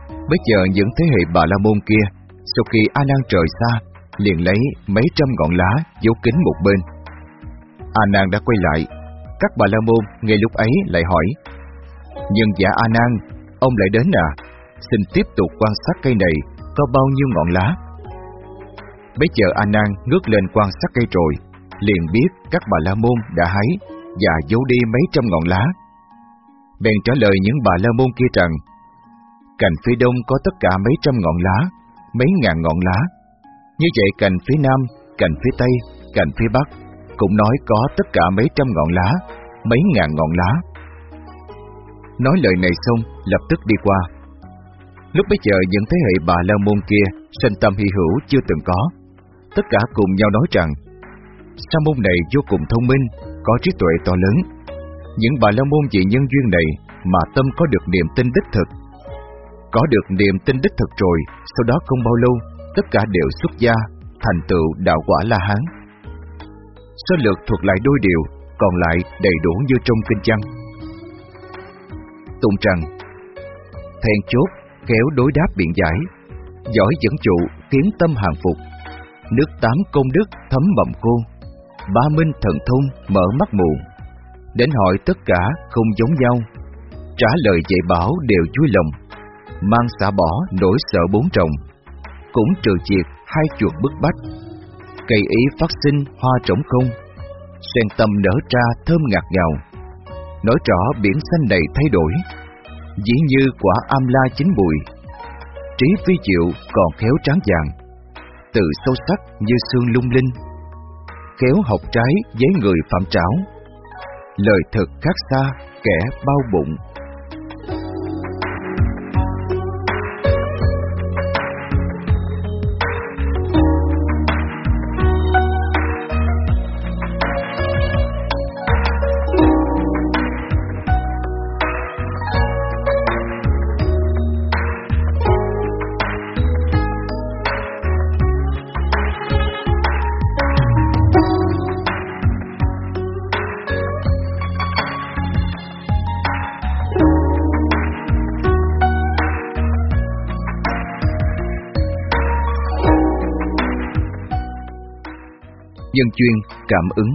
Speaker 2: Bây giờ những thế hệ Bà La Môn kia, sau khi A Nan rời xa, liền lấy mấy trăm ngọn lá giấu kín một bên. A Nan đã quay lại, các Bà La Môn ngay lúc ấy lại hỏi: "Nhân giả A Nan, ông lại đến à? Xin tiếp tục quan sát cây này có bao nhiêu ngọn lá." Bây giờ A Nan ngước lên quan sát cây rồi, liền biết các Bà La Môn đã hái và giấu đi mấy trăm ngọn lá. Bèn trả lời những Bà La Môn kia rằng: "Cành phía đông có tất cả mấy trăm ngọn lá, mấy ngàn ngọn lá. Như vậy cành phía nam, cành phía tây, cành phía bắc cũng nói có tất cả mấy trăm ngọn lá, mấy ngàn ngọn lá." Nói lời này xong, lập tức đi qua. Lúc bấy giờ những thế hệ Bà La Môn kia sinh tâm hy hữu chưa từng có, tất cả cùng nhau nói rằng: "Sa môn này vô cùng thông minh, có trí tuệ to lớn. Những Bà La Môn vì nhân duyên này mà tâm có được niềm tin đích thực. Có được niềm tin đích thực rồi, sau đó không bao lâu, tất cả đều xuất gia, thành tựu đạo quả La Hán." Sơ lược thuật lại đôi điều, còn lại đầy đủ như trong kinh văn. Tụng rằng: "Then chốt, khéo đối đáp biện giải, giỏi dẫn dụ, khiến tâm hàng phục. Nước tám công đức thấm bẩm cô, ba minh thần thông mở mắt mù. Đến hỏi tất cả không giống nhau, trả lời dạy bảo đều vui lòng. Mang xả bỏ nỗi sợ bốn trồng, cũng trừ diệt hai chuột bức bách. Cây ý phát sinh hoa trống không, sen tâm nở ra thơm ngạt ngào. Nói rõ biển xanh này thay đổi, dĩ như quả am la chín bụi. Trí vi diệu còn khéo tráng vàng, từ sâu sắc như xương lung linh. Khéo học trái với người phạm trảo, lời thực khác xa kẻ bao bụng." Nhân duyên cảm ứng.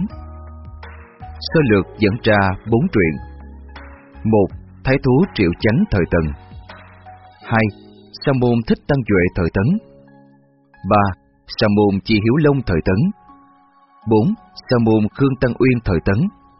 Speaker 2: Sơ lược dẫn ra bốn truyện. Một. Thái thú Triệu Chánh thời Tần. Hai. Sa môn Thích Tăng Duệ thời Tấn. Ba. Sa môn Chi Hiếu Long thời Tấn. Bốn. Sa môn Khương Tăng Uyên thời Tấn.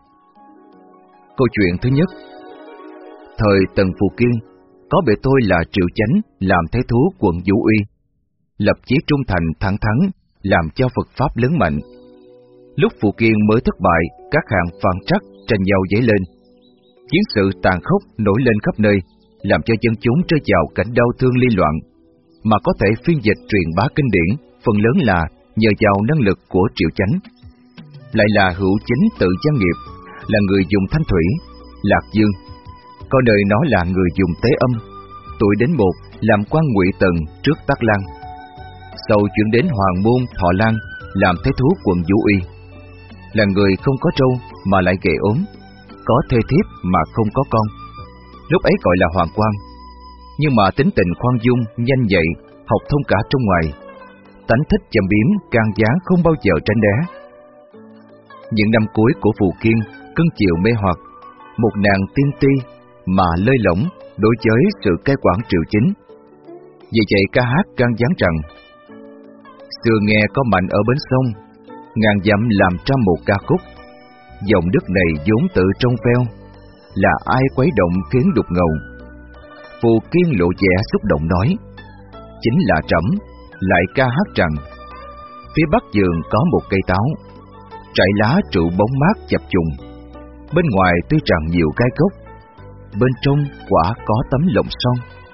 Speaker 2: Câu chuyện thứ nhất. Thời Tần Phù Kiên, có bề tôi là Triệu Chánh làm thái thú quận Vũ Uy, lập chí trung thành thẳng thắn, làm cho Phật pháp lớn mạnh. Lúc Phù Kiên mới thất bại, các hạng phản trắc tranh nhau dấy lên. Chiến sự tàn khốc nổi lên khắp nơi, làm cho dân chúng rơi vào cảnh đau thương ly loạn. Mà có thể phiên dịch truyền bá kinh điển, phần lớn là nhờ vào năng lực của Triệu Chánh. Lại là hữu chính tự gián nghiệp, là người dùng thanh thủy, Lạc Dương. Có nơi nó là người dùng tế âm. Tuổi đến một làm quan Ngụy Tần trước Tắc Lan. Sau chuyển đến Hoàng Môn Thọ Lan làm thái thú quận Vũ Uy. Là người không có trâu mà lại ghệ ốm, có thê thiếp mà không có con. Lúc ấy gọi là hoàng quan. Nhưng mà tính tình khoan dung, nhanh nhạy, học thông cả trong ngoài. Tánh thích châm biếm, can gián không bao giờ tránh né. Những năm cuối của Phù Kiên, cưng chiều mê hoặc, một nàng tiên ti mà lơi lỏng đối với sự cai quản Triệu Chính. Vì vậy ca hát can gián rằng: "Xưa nghe có mạnh ở bến sông, ngàn dặm làm ra một ca khúc. Dòng đất này vốn tự trong veo, là ai quấy động khiến đục ngầu." Phù Kiên lộ vẻ xúc động nói: "Chính là trẫm." Lại ca hát rằng: "Phía bắc vườn có một cây táo, trải lá trụ bóng mát chập trùng. Bên ngoài tuy rằng nhiều gai gốc, bên trong quả có tấm lọng son."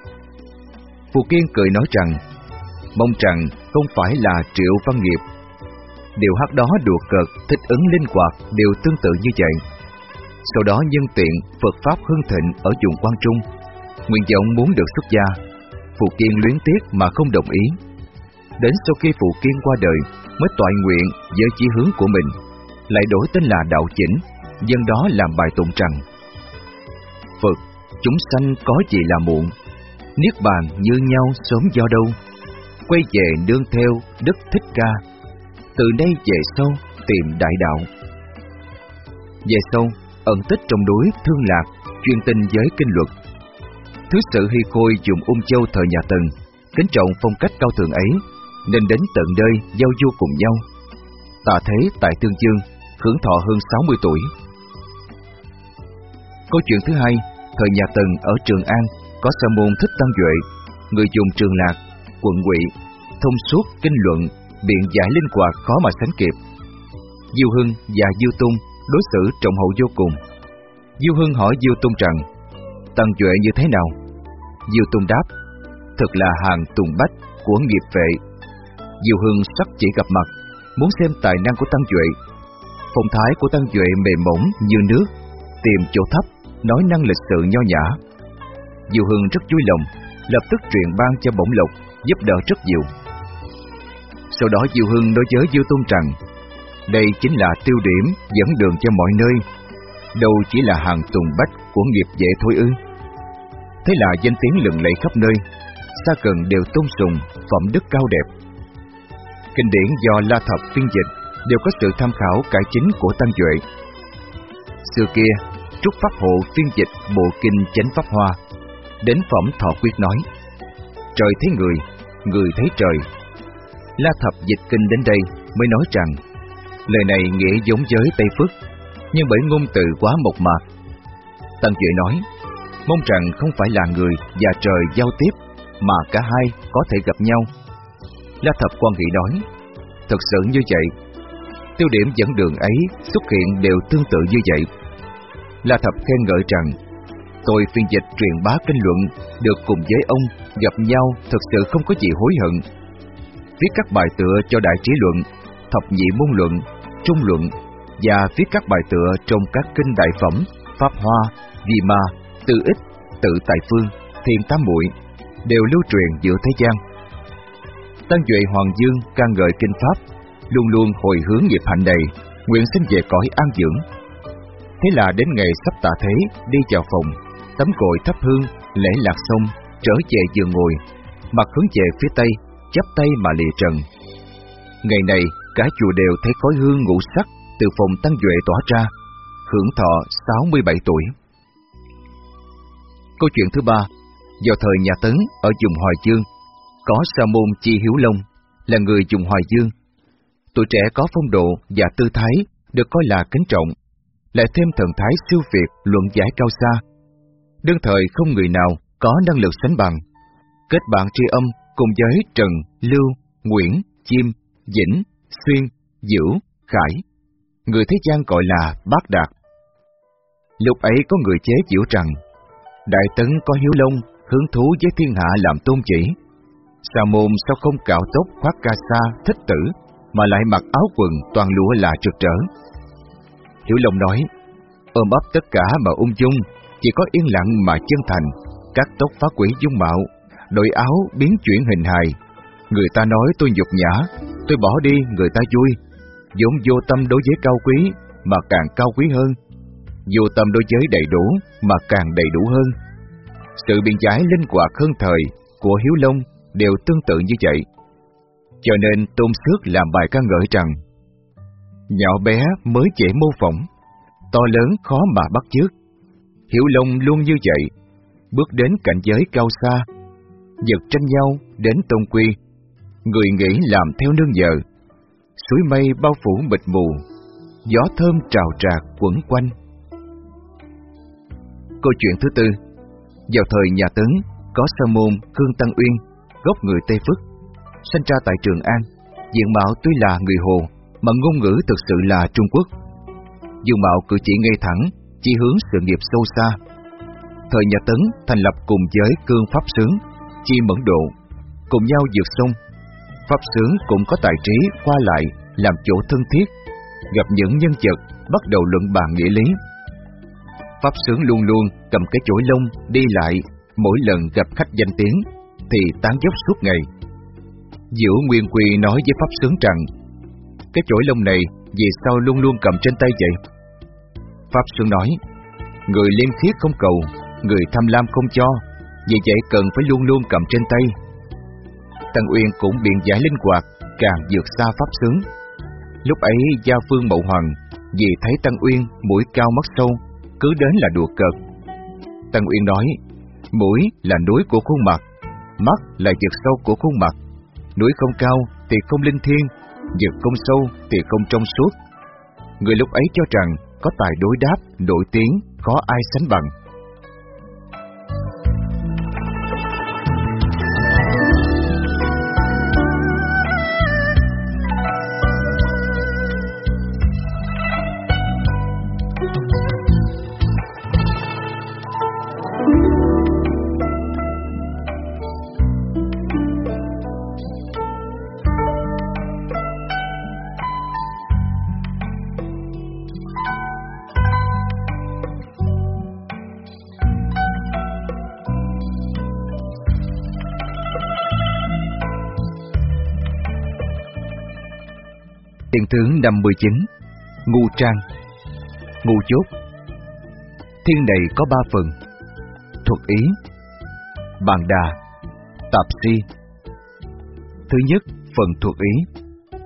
Speaker 2: Phù Kiên cười nói rằng: "Mong rằng không phải là Triệu Văn Nghiệp." Điều hát đó đùa cợt, thích ứng linh hoạt đều tương tự như vậy. Sau đó nhân tiện Phật pháp hưng thịnh ở vùng Quan Trung, nguyện vọng muốn được xuất gia. Phù Kiên luyến tiếc mà không đồng ý. Đến sau khi Phù Kiên qua đời, mới toại nguyện với chí hướng của mình, lại đổi tên là Đạo Chỉnh, dân đó làm bài tụng rằng: "Phật, chúng sanh có gì là muộn, niết bàn như nhau sớm do đâu, quay về nương theo Đức Thích Ca, từ đây về sau tìm đại đạo. Về sau, ẩn tích trong núi Thương Lạc, chuyên tinh với kinh luật. Thứ sự Hy Khôi dùng ung châu thời nhà Tần, kính trọng phong cách cao thượng ấy, nên đến tận nơi giao du cùng nhau. Tạ thế tại Tương Dương, hưởng thọ hơn sáu mươi tuổi. Câu chuyện thứ hai, thời nhà Tần ở Trường An, có sa môn Thích Tăng Duệ, người dùng Trường Lạc, quận Ngụy, thông suốt kinh luận, biện giải linh hoạt khó mà sánh kịp. Diêu Hưng và Diêu Tung đối xử trọng hậu vô cùng. Diêu Hưng hỏi Diêu Tung rằng, Tăng Duệ như thế nào? Diêu Tung đáp, thật là hàng tùng bách của nghiệp vệ. Diêu Hưng sắp chỉ gặp mặt, muốn xem tài năng của Tăng Duệ. Phong thái của Tăng Duệ mềm mỏng như nước, tìm chỗ thấp, nói năng lịch sự nho nhã. Diêu Hưng rất vui lòng, lập tức truyền ban cho bổng lộc, giúp đỡ rất nhiều. Sau đó Diêu Hưng nói với Diêu Tung rằng, đây chính là tiêu điểm dẫn đường cho mọi nơi, đâu chỉ là hàng tùng bách của nghiệp vệ thôi ư. Thế là danh tiếng lừng lẫy khắp nơi, xa gần đều tôn sùng phẩm đức cao đẹp. Kinh điển do La Thập phiên dịch đều có sự tham khảo cải chính của Tăng Duệ. Xưa kia, Trúc Pháp Hộ phiên dịch bộ kinh Chánh Pháp Hoa, đến phẩm Thọ Quyết nói, trời thấy người, người thấy trời. La Thập dịch kinh đến đây mới nói rằng, lời này nghĩa giống với Tây Phước, nhưng bởi ngôn từ quá mộc mạc. Tăng Duệ nói, mong rằng không phải là người và trời giao tiếp, mà cả hai có thể gặp nhau. La Thập quan nghị nói, thật sự như vậy. Tiêu điểm dẫn đường ấy xuất hiện đều tương tự như vậy. La Thập khen ngợi rằng, tôi phiên dịch truyền bá kinh luận, được cùng với ông gặp nhau thật sự không có gì hối hận. Viết các bài tựa cho Đại Trí Luận, Thập Nhị Môn Luận, Trung Luận, và viết các bài tựa trong các kinh đại phẩm Pháp Hoa, Vi Ma, Tư Ích, Tự Tại Phương, Thiền Tám Muội đều lưu truyền giữa thế gian. Tăng Duệ Hoàng Dương ca ngợi kinh pháp, luôn luôn hồi hướng nghiệp hạnh này, nguyện sinh về cõi an dưỡng. Thế là đến ngày sắp tạ thế, đi vào phòng, tắm gội thắp hương, lễ lạc xong, trở về giường ngồi, mặt hướng về phía tây, chắp tay mà lìa trần. Ngày này, cả chùa đều thấy khói hương ngũ sắc từ phòng Tăng Duệ tỏa ra, hưởng thọ sáu mươi bảy tuổi. Câu chuyện thứ ba, vào thời nhà Tấn ở vùng Hoài Dương, có sa môn Chi Hiếu Long, là người vùng Hoài Dương. Tuổi trẻ có phong độ và tư thái được coi là kính trọng, lại thêm thần thái siêu việt luận giải cao xa. Đương thời không người nào có năng lực sánh bằng. Kết bạn tri âm cùng với Trần, Lưu, Nguyễn, Chiêm, Vĩnh, Xuyên, Dữu, Khải, người thế gian gọi là Bác Đạt. Lúc ấy có người chế giễu rằng, Đại Tấn có Hiếu Long hứng thú với thiên hạ làm tôn chỉ, sa môn sao không cạo tóc khoác ca sa thích tử, mà lại mặc áo quần toàn lụa là rực rỡ. Hiếu Long nói, ôm ấp tất cả mà ung dung, chỉ có yên lặng mà chân thành, cắt tóc phá quỷ dung mạo, đội áo biến chuyển hình hài. Người ta nói tôi nhục nhã, tôi bỏ đi người ta vui, vốn vô tâm đối với cao quý mà càng cao quý hơn, vô tâm đối với đầy đủ mà càng đầy đủ hơn. Sự biện giải linh hoạt hơn thời của Hiếu Long đều tương tự như vậy. Cho nên Tôn Xước làm bài ca ngợi rằng, nhỏ bé mới dễ mô phỏng, to lớn khó mà bắt chước. Hiếu Long luôn như vậy, bước đến cảnh giới cao xa, giật tranh nhau đến tôn quy, người nghĩ làm theo nương vợ. Suối mây bao phủ mịt mù, gió thơm trào trạc quẩn quanh. Câu chuyện thứ tư, vào thời nhà Tấn, có sa môn Khương Tăng Uyên, gốc người Tây Phước, sinh ra tại Trường An. Diện mạo tuy là người Hồ, mà ngôn ngữ thực sự là Trung Quốc. Dung mạo cử chỉ ngay thẳng, chỉ hướng sự nghiệp sâu xa. Thời nhà Tấn thành lập cùng với Cương Pháp Sướng, Chi Mẫn Độ, cùng nhau vượt sông. Pháp Sướng cũng có tài trí qua lại, làm chỗ thân thiết, gặp những nhân vật bắt đầu luận bàn nghĩa lý. Pháp Sướng luôn luôn cầm cái chổi lông đi lại, mỗi lần gặp khách danh tiếng thì tán dốc suốt ngày. Diễu Nguyên Quy nói với Pháp Sướng rằng, cái chổi lông này vì sao luôn luôn cầm trên tay vậy? Pháp Sướng nói, người liêm khiết không cầu, người tham lam không cho, vì vậy cần phải luôn luôn cầm trên tay. Tăng Uyên cũng biện giải linh hoạt, càng vượt xa pháp xướng. Lúc ấy Gia Phương Mậu Hoàng vì thấy Tăng Uyên mũi cao mắt sâu, cứ đến là đùa cợt. Tăng Uyên nói, mũi là núi của khuôn mặt, mắt là vực sâu của khuôn mặt. Núi không cao thì không linh thiêng, vực không sâu thì không trong suốt. Người lúc ấy cho rằng có tài đối đáp, nổi tiếng, khó ai sánh bằng. Tiền tướng năm mươi chín. Ngu Trang. Ngu chốt. Thiên này có ba phần: thuật ý, bàn đà, tạp si. Thứ nhất, phần thuật ý.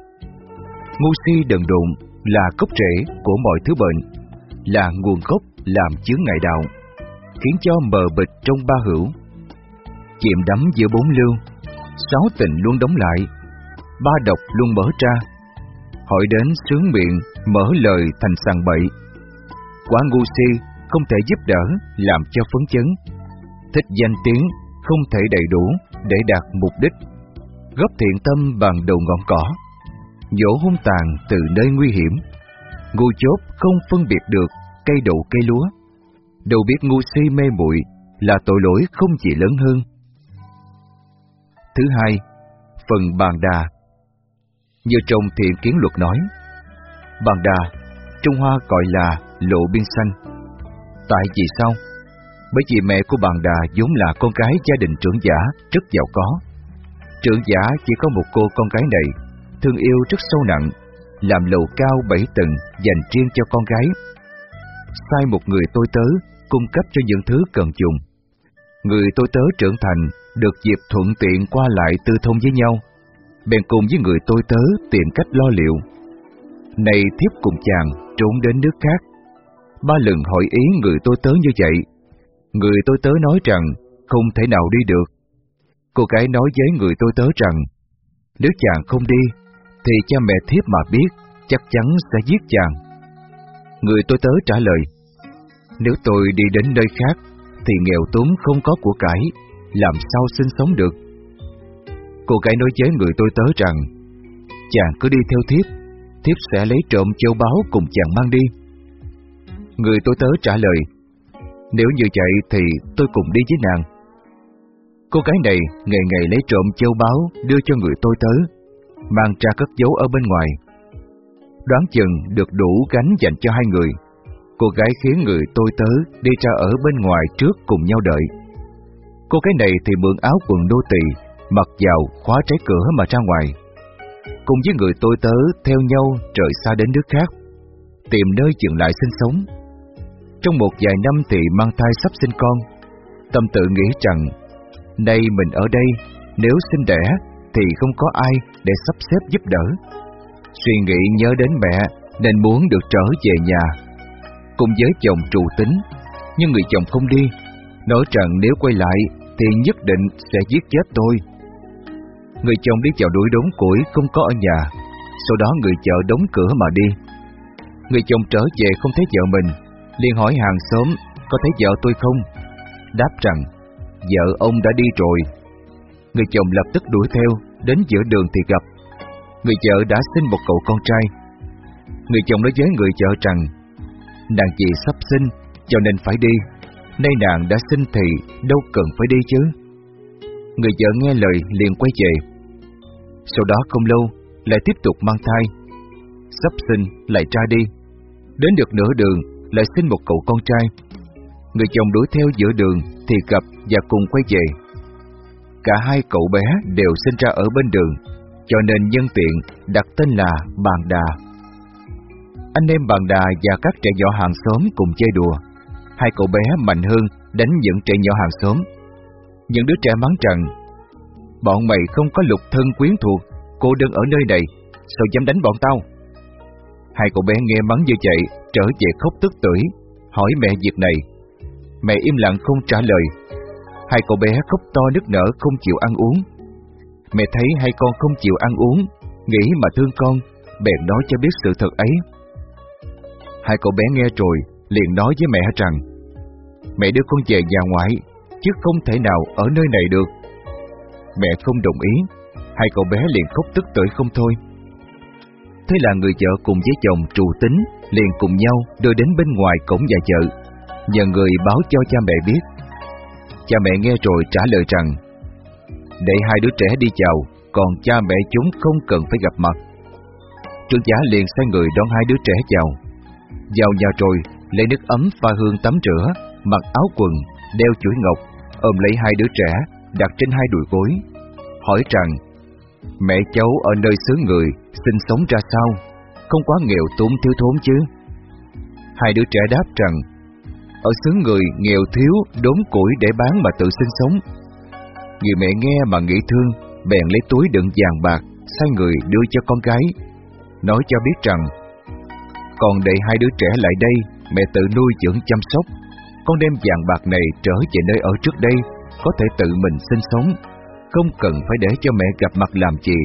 Speaker 2: Ngu si đần độn là gốc rễ của mọi thứ bệnh, là nguồn gốc làm chướng ngại đạo, khiến cho mờ bịch trong ba hữu, chìm đắm giữa bốn lưu, sáu tình luôn đóng lại, ba độc luôn mở ra. Hỏi đến sướng miệng, mở lời thành sằng bậy. Quả ngu si không thể giúp đỡ làm cho phấn chấn, thích danh tiếng không thể đầy đủ để đạt mục đích, góp thiện tâm bằng đầu ngọn cỏ, dỗ hung tàn từ nơi nguy hiểm. Ngu chốt không phân biệt được cây đậu cây lúa, đâu biết ngu si mê muội là tội lỗi không gì lớn hơn. Thứ hai, phần bàn đà. Như trong Thiện Kiến Luật nói, bàn đà, Trung Hoa gọi là lộ biên xanh. Tại vì sao? Bởi vì mẹ của bàn đà vốn là con gái gia đình trưởng giả rất giàu có. Trưởng giả chỉ có một cô con gái này, thương yêu rất sâu nặng, làm lầu cao bảy tầng dành riêng cho con gái. Sai một người tôi tớ cung cấp cho những thứ cần dùng. Người tôi tớ trưởng thành được dịp thuận tiện qua lại tư thông với nhau, bèn cùng với người tôi tớ tìm cách lo liệu. Này thiếp cùng chàng trốn đến nước khác, ba lần hỏi ý người tôi tớ như vậy. Người tôi tớ nói rằng không thể nào đi được. Cô gái nói với người tôi tớ rằng nếu chàng không đi thì cha mẹ thiếp mà biết chắc chắn sẽ giết chàng. Người tôi tớ trả lời, nếu tôi đi đến nơi khác thì nghèo túng không có của cải, làm sao sinh sống được. Cô gái nói với người tôi tớ rằng chàng cứ đi theo thiếp, thiếp sẽ lấy trộm châu báu cùng chàng mang đi. Người tôi tớ trả lời, nếu như vậy thì tôi cùng đi với nàng. Cô gái này ngày ngày lấy trộm châu báu đưa cho người tôi tớ, mang ra cất giấu ở bên ngoài. Đoán chừng được đủ gánh dành cho hai người, cô gái khiến người tôi tớ đi ra ở bên ngoài trước cùng nhau đợi. Cô gái này thì mượn áo quần nô tỳ, mặc vào khóa trái cửa mà ra ngoài, cùng với người tôi tớ theo nhau rời xa đến nước khác, tìm nơi dừng lại sinh sống. Trong một vài năm thì mang thai sắp sinh con, tâm tự nghĩ rằng nay mình ở đây, nếu sinh đẻ thì không có ai để sắp xếp giúp đỡ. Suy nghĩ nhớ đến mẹ nên muốn được trở về nhà. Cùng với chồng trù tính, nhưng người chồng không đi, nói rằng nếu quay lại thì nhất định sẽ giết chết tôi. Người chồng đi vào đuổi đốn củi không có ở nhà, sau đó người vợ đóng cửa mà đi. Người chồng trở về không thấy vợ mình, liền hỏi hàng xóm có thấy vợ tôi không, đáp rằng vợ ông đã đi rồi. Người chồng lập tức đuổi theo, đến giữa đường thì gặp. Người vợ đã sinh một cậu con trai. Người chồng nói với người vợ rằng nàng chị sắp sinh cho nên phải đi, nay nàng đã sinh thì đâu cần phải đi chứ. Người vợ nghe lời liền quay về. Sau đó không lâu lại tiếp tục mang thai, sắp sinh lại ra đi, đến được nửa đường lại sinh một cậu con trai. Người chồng đuổi theo giữa đường thì gặp và cùng quay về. Cả hai cậu bé đều sinh ra ở bên đường, cho nên nhân tiện đặt tên là Bàn Đà. Anh em Bàn Đà và các trẻ nhỏ hàng xóm cùng chơi đùa. Hai cậu bé mạnh hơn đánh những trẻ nhỏ hàng xóm. Những đứa trẻ mắng rằng: bọn mày không có lục thân quyến thuộc, cô đơn ở nơi này, sao dám đánh bọn tao? Hai cậu bé nghe mắng như vậy, trở về khóc tức tưởi, hỏi mẹ việc này. Mẹ im lặng không trả lời. Hai cậu bé khóc to nức nở không chịu ăn uống. Mẹ thấy hai con không chịu ăn uống, nghĩ mà thương con, bèn nói cho biết sự thật ấy. Hai cậu bé nghe rồi, liền nói với mẹ rằng: mẹ đưa con về nhà ngoại, chứ không thể nào ở nơi này được. Mẹ không đồng ý, hai cậu bé liền khóc tức tưởi không thôi. Thế là người vợ cùng với chồng trù tính liền cùng nhau đưa đến bên ngoài cổng nhà vợ, nhờ người báo cho cha mẹ biết. Cha mẹ nghe rồi trả lời rằng: để hai đứa trẻ đi chào, còn cha mẹ chúng không cần phải gặp mặt. Trưởng giả liền sai người đón hai đứa trẻ vào. Vào nhà rồi, lấy nước ấm pha hương tắm rửa, mặc áo quần, đeo chuỗi ngọc, ôm lấy hai đứa trẻ đặt trên hai đùi gối, hỏi rằng: mẹ cháu ở nơi xứ người sinh sống ra sao, không quá nghèo túng thiếu thốn chứ? Hai đứa trẻ đáp rằng: ở xứ người nghèo thiếu đốn củi để bán mà tự sinh sống. Người mẹ nghe mà nghĩ thương, bèn lấy túi đựng vàng bạc, sai người đưa cho con gái, nói cho biết rằng: con để hai đứa trẻ lại đây, mẹ tự nuôi dưỡng chăm sóc. Con đem vàng bạc này trở về nơi ở trước đây, có thể tự mình sinh sống, không cần phải để cho mẹ gặp mặt làm gì.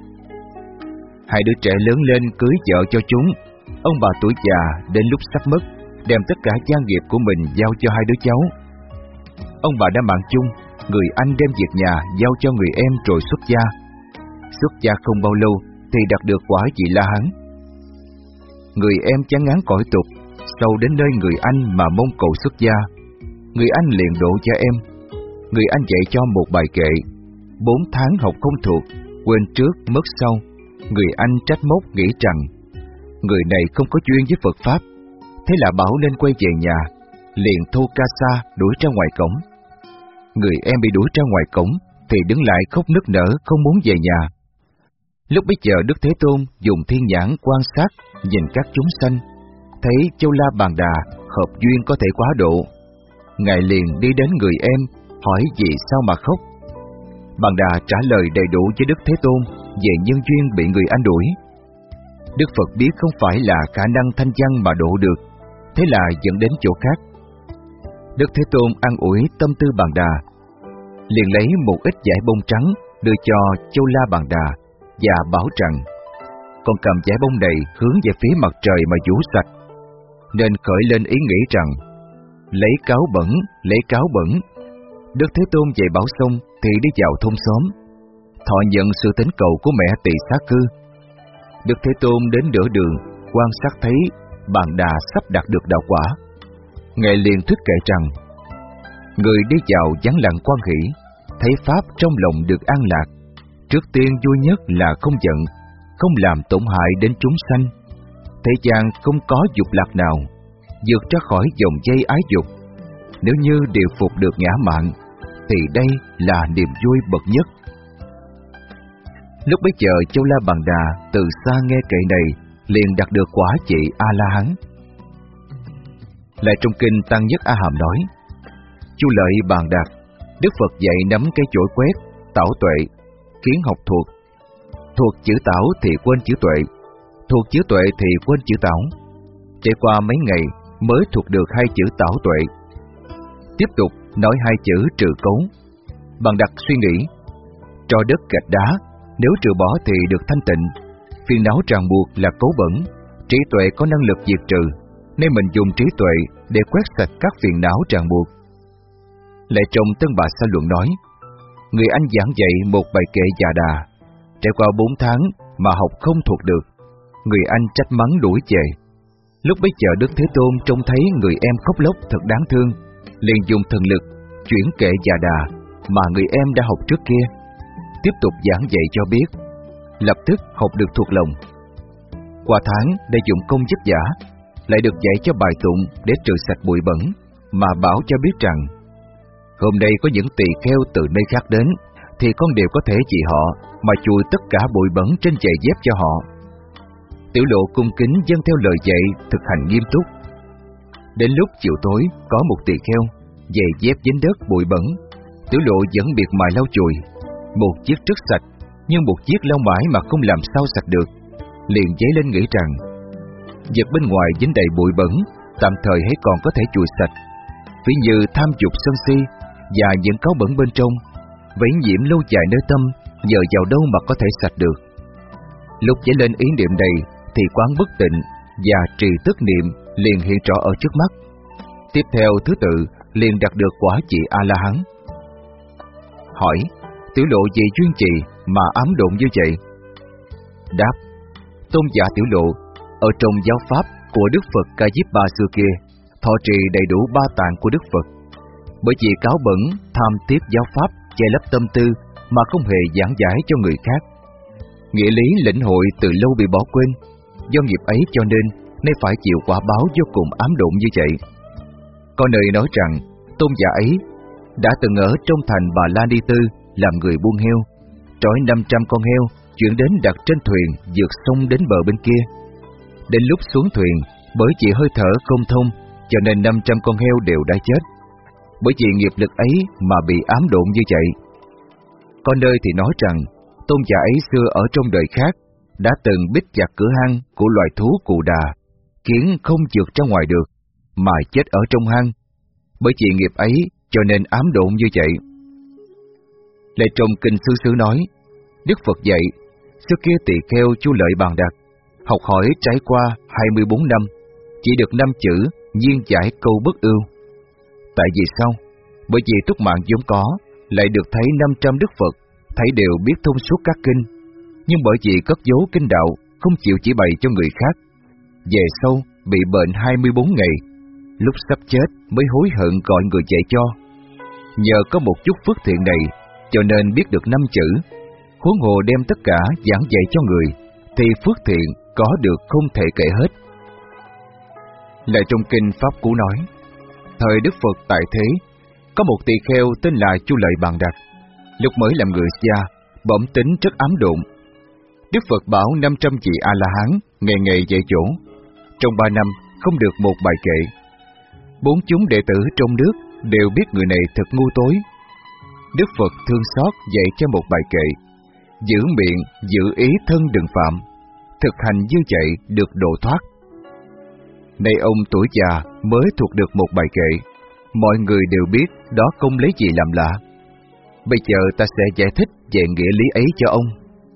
Speaker 2: Hai đứa trẻ lớn lên cưới vợ cho chúng. Ông bà tuổi già đến lúc sắp mất, đem tất cả gia nghiệp của mình giao cho hai đứa cháu. Ông bà đã mạng chung, người anh đem việc nhà giao cho người em rồi xuất gia. Xuất gia không bao lâu thì đạt được quả vị La Hán. Người em chán ngán cõi tục, sau đến nơi người anh mà mong cầu xuất gia. Người anh liền độ cho em. Người anh dạy cho một bài kệ, bốn tháng học không thuộc, quên trước mất sau. Người anh trách móc nghĩ rằng người này không có duyên với Phật Pháp, thế là bảo nên quay về nhà, liền thô ca sa đuổi ra ngoài cổng. Người em bị đuổi ra ngoài cổng thì đứng lại khóc nức nở không muốn về nhà. Lúc bấy giờ Đức Thế Tôn dùng thiên nhãn quan sát, nhìn các chúng sanh, thấy Châu La Bàn Đà hợp duyên có thể quá độ. Ngài liền đi đến người em, hỏi vì sao mà khóc. Bàn Đà trả lời đầy đủ với Đức Thế Tôn về nhân duyên bị người anh đuổi. Đức Phật biết không phải là khả năng thanh văn mà độ được, thế là dẫn đến chỗ khác. Đức Thế Tôn an ủi tâm tư Bàn Đà, liền lấy một ít vải bông trắng đưa cho Châu La Bàn Đà và bảo rằng: con cầm vải bông này hướng về phía mặt trời mà vũ sạch. Nên khởi lên ý nghĩ rằng: lấy cáo bẩn, lấy cáo bẩn. Đức Thế Tôn dạy bảo xong thì đi vào thôn xóm, thọ nhận sự thỉnh cầu của mẹ Tỳ Xá Cư. Đức Thế Tôn đến nửa đường, quan sát thấy Bàn Đà sắp đạt được đạo quả. Ngài liền thuyết kệ rằng: người đi vào vắng lặng quan hỷ, thấy pháp trong lòng được an lạc. Trước tiên vui nhất là không giận, không làm tổn hại đến chúng sanh. Thế gian không có dục lạc nào vượt ra khỏi vòng dây ái dục. Nếu như điều phục được ngã mạn, thì đây là niềm vui bậc nhất. Lúc bấy giờ Châu La Bàn Đà từ xa nghe kệ này, liền đạt được quả vị A La Hán. Lại trong kinh Tăng Nhất A Hàm nói: Chu Lợi Bàn Đạt, Đức Phật dạy nắm cái chổi quét, tảo tuệ, kiến học thuộc. Thuộc chữ tảo thì quên chữ tuệ, thuộc chữ tuệ thì quên chữ tảo. Trải qua mấy ngày mới thuộc được hai chữ tảo tuệ. Tiếp tục nói hai chữ trừ cấu. Bàn Đạt suy nghĩ: tro đất gạch đá, nếu trừ bỏ thì được thanh tịnh. Phiền não ràng buộc là cấu bẩn, trí tuệ có năng lực diệt trừ, nên mình dùng trí tuệ để quét sạch các phiền não ràng buộc. Lại trong Tân Bà Sa Luận nói: người anh giảng dạy một bài kệ già đà, trải qua bốn tháng mà học không thuộc được. Người anh trách mắng đuổi về. Lúc bấy giờ Đức Thế Tôn trông thấy người em khóc lóc thật đáng thương, liền dùng thần lực chuyển kệ già đà mà người em đã học trước kia, tiếp tục giảng dạy cho biết. Lập tức học được thuộc lòng. Qua tháng đã dụng công vất vả, lại được dạy cho bài tụng để trừ sạch bụi bẩn, mà bảo cho biết rằng: hôm nay có những tỳ kheo từ nơi khác đến, thì con đều có thể vì họ mà chùi tất cả bụi bẩn trên giày dép cho họ. Tiểu Lộ cung kính dâng theo lời dạy, thực hành nghiêm túc. Đến lúc chiều tối, có một tỳ kheo giày dép dính đất bụi bẩn, Tiểu Lộ vẫn miệt mài lau chùi. Một chiếc rất sạch, nhưng một chiếc lau mãi mà không làm sao sạch được. Liền dấy lên nghĩ rằng vật bên ngoài dính đầy bụi bẩn, tạm thời hãy còn có thể chùi sạch. Ví như tham dục sân si và những cáu bẩn bên trong, vẫy nhiễm lâu dài nơi tâm, nhờ vào đâu mà có thể sạch được. Lúc dấy lên ý niệm này thì quán bất tịnh và trì tức niệm liền hiện rõ ở trước mắt. Tiếp theo thứ tự liền đạt được quả vị A-la-hán. Hỏi: Tiểu Lộ vì duyên gì mà ám độn như vậy? Đáp: Tôn giả Tiểu Lộ, ở trong giáo pháp của Đức Phật Ca Diếp Ba xưa kia, thọ trì đầy đủ ba tạng của Đức Phật. Bởi vì cáo bẩn, tham tiếp giáo pháp, che lấp tâm tư mà không hề giảng giải cho người khác. Nghĩa lý lĩnh hội từ lâu bị bỏ quên, do nghiệp ấy cho nên nay phải chịu quả báo vô cùng ám độn như vậy. Có nơi nói rằng tôn giả ấy đã từng ở trong thành Bà La Ni Tư làm người buôn heo, trói năm trăm con heo chuyển đến đặt trên thuyền vượt sông đến bờ bên kia. Đến lúc xuống thuyền, bởi vì hơi thở không thông cho nên năm trăm con heo đều đã chết. Bởi vì nghiệp lực ấy mà bị ám độn như vậy. Có nơi thì nói rằng tôn giả ấy xưa ở trong đời khác đã từng bít chặt cửa hang của loài thú cù đà, khiến không vượt ra ngoài được, mà chết ở trong hang. Bởi vì nghiệp ấy cho nên ám độn như vậy. Lại trong kinh Sư Sư nói, Đức Phật dạy, xưa kia tỳ kheo Chu Lợi Bàn Đạt, học hỏi trải qua hai mươi bốn năm, chỉ được năm chữ nhiên giải câu bất ưu. Tại vì sao? Bởi vì túc mạng vốn có, lại được thấy năm trăm Đức Phật, thấy đều biết thông suốt các kinh, nhưng bởi vì cất giấu kinh đạo, không chịu chỉ bày cho người khác. Về sau, bị bệnh hai mươi bốn ngày, lúc sắp chết mới hối hận gọi người dạy cho. Nhờ có một chút phước thiện này, cho nên biết được năm chữ, huống hồ đem tất cả giảng dạy cho người, thì phước thiện có được không thể kể hết. Lại trong kinh Pháp Cú nói, thời Đức Phật tại thế, có một tỳ kheo tên là Chu Lợi Bàn Đạt, lúc mới làm người gia, bẩm tính rất ám độn. Đức Phật bảo năm trăm vị A-la-hán ngày ngày dạy dỗ, trong ba năm không được một bài kệ. Bốn chúng đệ tử trong nước đều biết người này thật ngu tối. Đức Phật thương xót dạy cho một bài kệ, giữ miệng, giữ ý thân đừng phạm, thực hành như vậy được độ thoát. Nay ông tuổi già mới thuộc được một bài kệ, mọi người đều biết đó không lấy gì làm lạ. Bây giờ ta sẽ giải thích về nghĩa lý ấy cho ông.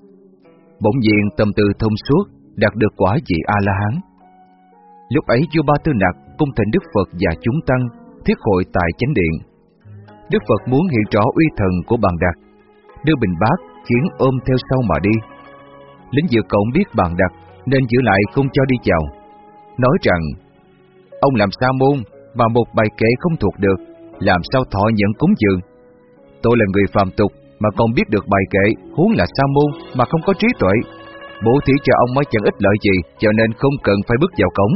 Speaker 2: Bỗng nhiên tâm tư thông suốt, đạt được quả vị A-la-hán. Lúc ấy vua Ba Tư Nặc cung thỉnh Đức Phật và chúng tăng thiết hội tại chánh điện. Đức Phật muốn hiện rõ uy thần của Bàn Đạt, đưa bình bát khiến ôm theo sau mà đi. Lính dự cộng biết Bàn Đạt nên giữ lại không cho đi chào, nói rằng: ông làm sa môn mà một bài kệ không thuộc được, làm sao thọ nhận cúng dường? Tôi là người phàm tục mà còn biết được bài kệ, huống là sa môn mà không có trí tuệ. Bố thí cho ông mới chẳng ích lợi gì, cho nên không cần phải bước vào cổng.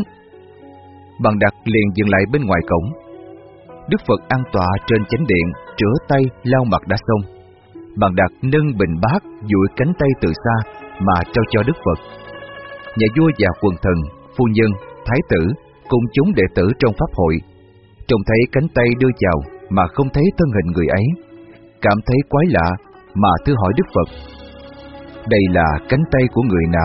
Speaker 2: Bàn Đạt liền dừng lại bên ngoài cổng. Đức Phật an tọa trên chánh điện, rửa tay, lau mặt đã xong. Bàn Đạt nâng bình bát, duỗi cánh tay từ xa mà trao cho Đức Phật. Nhà vua và quần thần, phu nhân, thái tử cùng chúng đệ tử trong pháp hội trông thấy cánh tay đưa chào mà không thấy thân hình người ấy, cảm thấy quái lạ mà thưa hỏi Đức Phật: đây là cánh tay của người nào?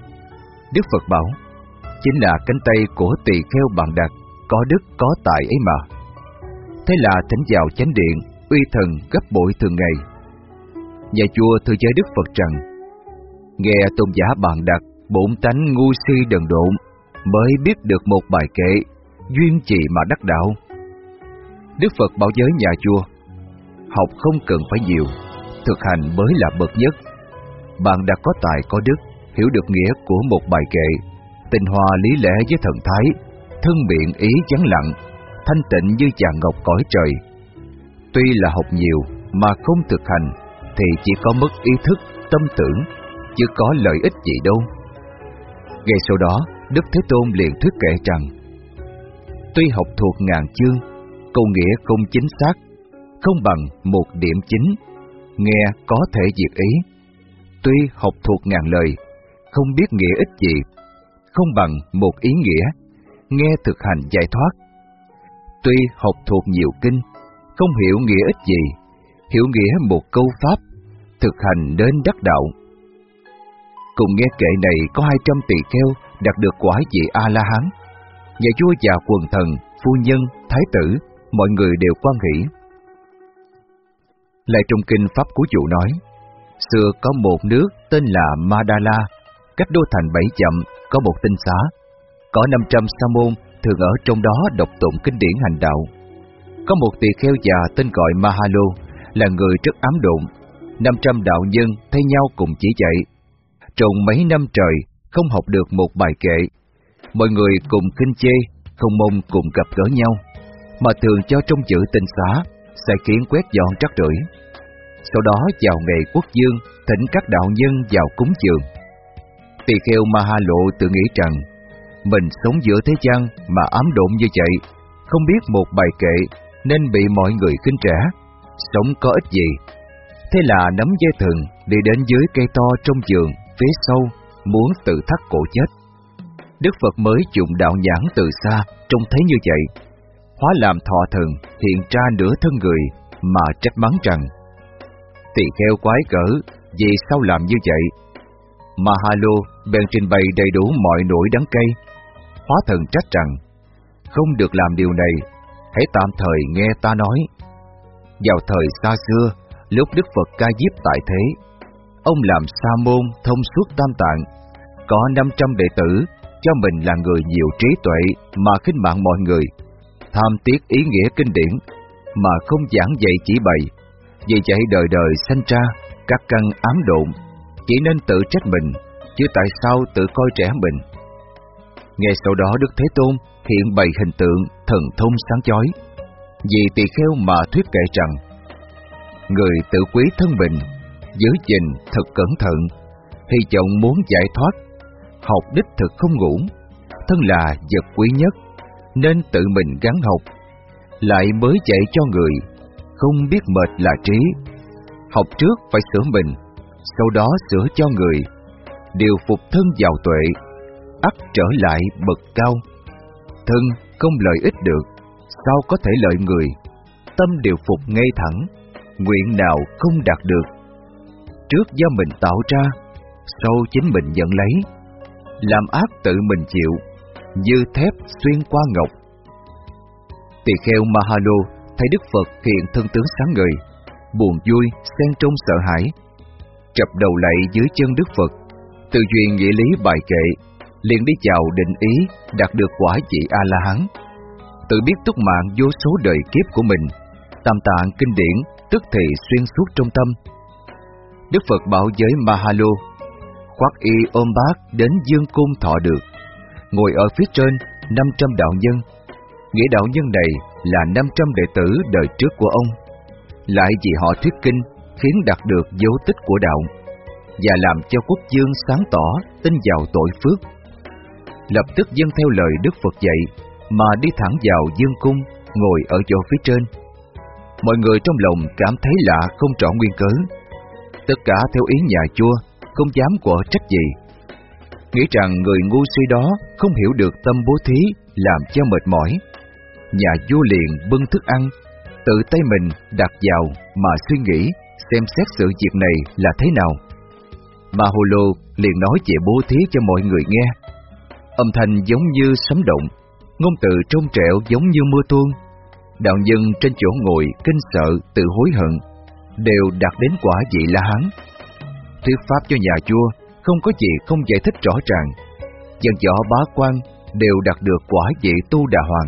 Speaker 2: Đức Phật bảo: chính là cánh tay của tỳ kheo Bàn Đạt, có đức có tài ấy mà. Thế là thỉnh vào chánh điện, uy thần gấp bội thường ngày. Nhà vua thưa với Đức Phật rằng: nghe tôn giả Bàn Đạt bổn tánh ngu si đần độn, mới biết được một bài kệ, duyên gì mà đắc đạo. Đức Phật bảo với nhà vua: học không cần phải nhiều, thực hành mới là bậc nhất. Bạn đã có tài có đức, hiểu được nghĩa của một bài kệ, tình hòa lý lẽ với thần thái, thân biện ý vắng lặng, thanh tịnh như vàng ngọc cõi trời. Tuy là học nhiều mà không thực hành, thì chỉ có mất ý thức, tâm tưởng, chứ có lợi ích gì đâu. Ngay sau đó, Đức Thế Tôn liền thuyết kệ rằng: tuy học thuộc ngàn chương, câu nghĩa không chính xác, không bằng một điểm chính, nghe có thể diệt ý. Tuy học thuộc ngàn lời, không biết nghĩa ích gì, không bằng một ý nghĩa, nghe thực hành giải thoát. Tuy học thuộc nhiều kinh, không hiểu nghĩa ích gì, hiểu nghĩa một câu pháp, thực hành đến đắc đạo. Cùng nghe kệ này có hai trăm tỳ kheo đạt được quả vị A-la-hán. Nhà vua và quần thần, phu nhân, thái tử, mọi người đều hoan hỷ. Lại trong kinh Pháp Cú Dụ nói, xưa có một nước tên là Madala, cách đô thành bảy dặm có một tinh xá, có năm trăm sa môn thường ở trong đó đọc tụng kinh điển hành đạo. Có một tỳ kheo già tên gọi Mahalo, là người rất ám độn. Năm trăm đạo nhân thay nhau cùng chỉ dạy. Trong mấy năm trời không học được một bài kệ. Mọi người cùng khinh chê, không mong cùng gặp gỡ nhau, mà thường cho trong chữ tinh xá, sai khiến quét dọn rác rưởi. Sau đó vào ngày quốc dương, thỉnh các đạo nhân vào cúng dường. Tỳ kheo Mahalo tự nghĩ rằng mình sống giữa thế gian mà ám độn như vậy, không biết một bài kệ nên bị mọi người khinh rẻ, sống có ích gì. Thế là nắm dây thừng đi đến dưới cây to trong vườn phía sau, muốn tự thắt cổ chết. Đức Phật mới dùng đạo nhãn từ xa trông thấy như vậy, hóa làm thọ thần hiện ra nửa thân người mà trách mắng rằng: tỳ kheo quái gở, vì sao làm như vậy? Mahalo bèn trình bày đầy đủ mọi nỗi đắng cay. Hóa thần trách rằng: không được làm điều này, hãy tạm thời nghe ta nói. Vào thời xa xưa, lúc Đức Phật ca diếp tại thế, ông làm sa môn thông suốt tam tạng, có năm trăm đệ tử, cho mình là người nhiều trí tuệ mà khinh mạng mọi người, tham tiếc ý nghĩa kinh điển mà không giảng dạy chỉ bày. Vì vậy đời đời sanh ra các căn ám độn, chỉ nên tự trách mình, chứ tại sao tự coi trẻ mình. Ngay sau đó Đức Thế Tôn hiện bày hình tượng thần thông sáng chói, vì tỳ kheo mà thuyết kệ rằng: người tự quý thân mình, giữ gìn thật cẩn thận, hy vọng muốn giải thoát, học đích thực không ngủ, thân là vật quý nhất, nên tự mình gắng học, lại mới dạy cho người, không biết mệt là trí. Học trước phải sửa mình, sau đó sửa cho người, điều phục thân vào tuệ, ắt trở lại bậc cao. Thân không lợi ích được, sao có thể lợi người? Tâm điều phục ngay thẳng, nguyện nào không đạt được. Trước do mình tạo ra, sau chính mình nhận lấy. Làm ác tự mình chịu, như thép xuyên qua ngọc. Tỳ kheo Mahalo thấy Đức Phật hiện thân tướng sáng ngời, buồn vui xen trong sợ hãi, chập đầu lạy dưới chân Đức Phật, tư duyên nghĩa lý bài kệ, liền đi chào định ý đạt được quả vị A-la-hán. Tự biết túc mạng vô số đời kiếp của mình, tam tạng kinh điển tức thì xuyên suốt trong tâm. Đức Phật bảo với Mahalo: khoác y ôm bát đến dương cung thọ được. Ngồi ở phía trên năm trăm đạo nhân. Nghĩa đạo nhân này là năm trăm đệ tử đời trước của ông, lại vì họ thuyết kinh khiến đạt được dấu tích của đạo, và làm cho quốc dương sáng tỏ tin vào tội phước. Lập tức dâng theo lời Đức Phật dạy mà đi thẳng vào dương cung, ngồi ở chỗ phía trên. Mọi người trong lòng cảm thấy lạ không rõ nguyên cớ, tất cả theo ý nhà vua, không dám quở trách gì, nghĩ rằng người ngu si đó không hiểu được tâm bố thí làm cho mệt mỏi. Nhà vua liền bưng thức ăn, tự tay mình đặt vào mà suy nghĩ xem xét sự việc này là thế nào. Mahalo liền nói về bố thí cho mọi người nghe. Âm thanh giống như sấm động, ngôn từ trong trẻo giống như mưa tuôn. Đạo nhân trên chỗ ngồi kinh sợ tự hối hận, đều đạt đến quả vị La-hán. Thuyết pháp cho nhà vua không có gì không giải thích rõ ràng. Dân võ bá quan đều đạt được quả vị Tu Đà Hoàng.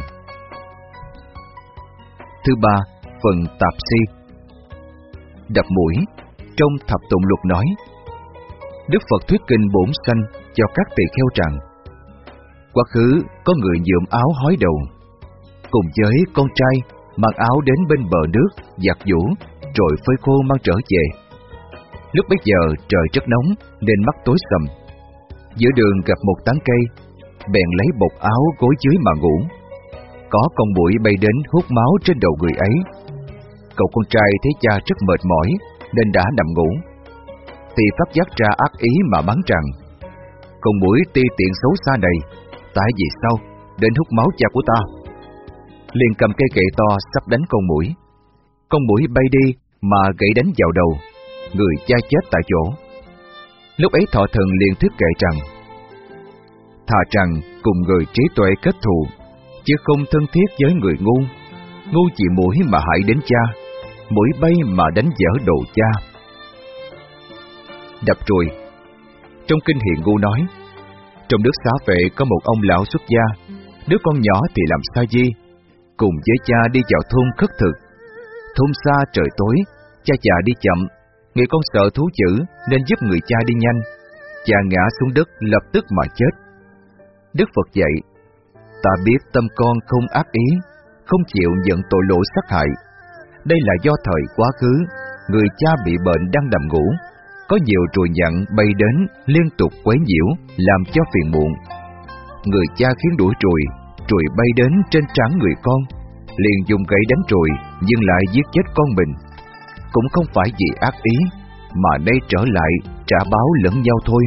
Speaker 2: Thứ ba, phần tạp si. Đập mũi. Trong Thập Tụng Lục nói, Đức Phật thuyết kinh bổn sanh cho các tỳ kheo rằng: quá khứ có người nhuộm áo hói đầu, cùng với con trai mang áo đến bên bờ nước giặt giũ, rồi phơi khô mang trở về. Lúc bấy giờ trời rất nóng nên mắt tối sầm. Giữa đường gặp một tán cây, bèn lấy bột áo gối dưới mà ngủ. Có con muỗi bay đến hút máu trên đầu người ấy. Cậu con trai thấy cha rất mệt mỏi nên đã nằm ngủ, thì phát giác ra ác ý mà mắng rằng: con muỗi ti tiện xấu xa này, tại vì sao đến hút máu cha của ta? Liền cầm cây gậy to sắp đánh con muỗi. Con muỗi bay đi mà gậy đánh vào đầu, người cha chết tại chỗ. Lúc ấy thọ thần liền thuyết kệ rằng: thà rằng cùng người trí tuệ kết thù, chứ không thân thiết với người ngu. Ngu chỉ mũi mà hại đến cha, mũi bay mà đánh dở đồ cha. Đập ruồi. Trong kinh Hiền Ngu nói, trong nước Xá Vệ có một ông lão xuất gia, đứa con nhỏ thì làm sa di, cùng với cha đi vào thôn khất thực. Thôn xa trời tối, cha già đi chậm, người con sợ thú dữ nên giúp người cha đi nhanh. Cha ngã xuống đất lập tức mà chết. Đức Phật dạy: ta biết tâm con không ác ý, không chịu nhận tội lỗi sát hại. Đây là do thời quá khứ, người cha bị bệnh đang nằm ngủ, có nhiều ruồi nhặn bay đến liên tục quấy nhiễu, làm cho phiền muộn. Người cha khiến đuổi ruồi, ruồi bay đến trên trán người con, liền dùng gậy đánh ruồi, nhưng lại giết chết con mình. Cũng không phải vì ác ý, mà nay trở lại trả báo lẫn nhau thôi.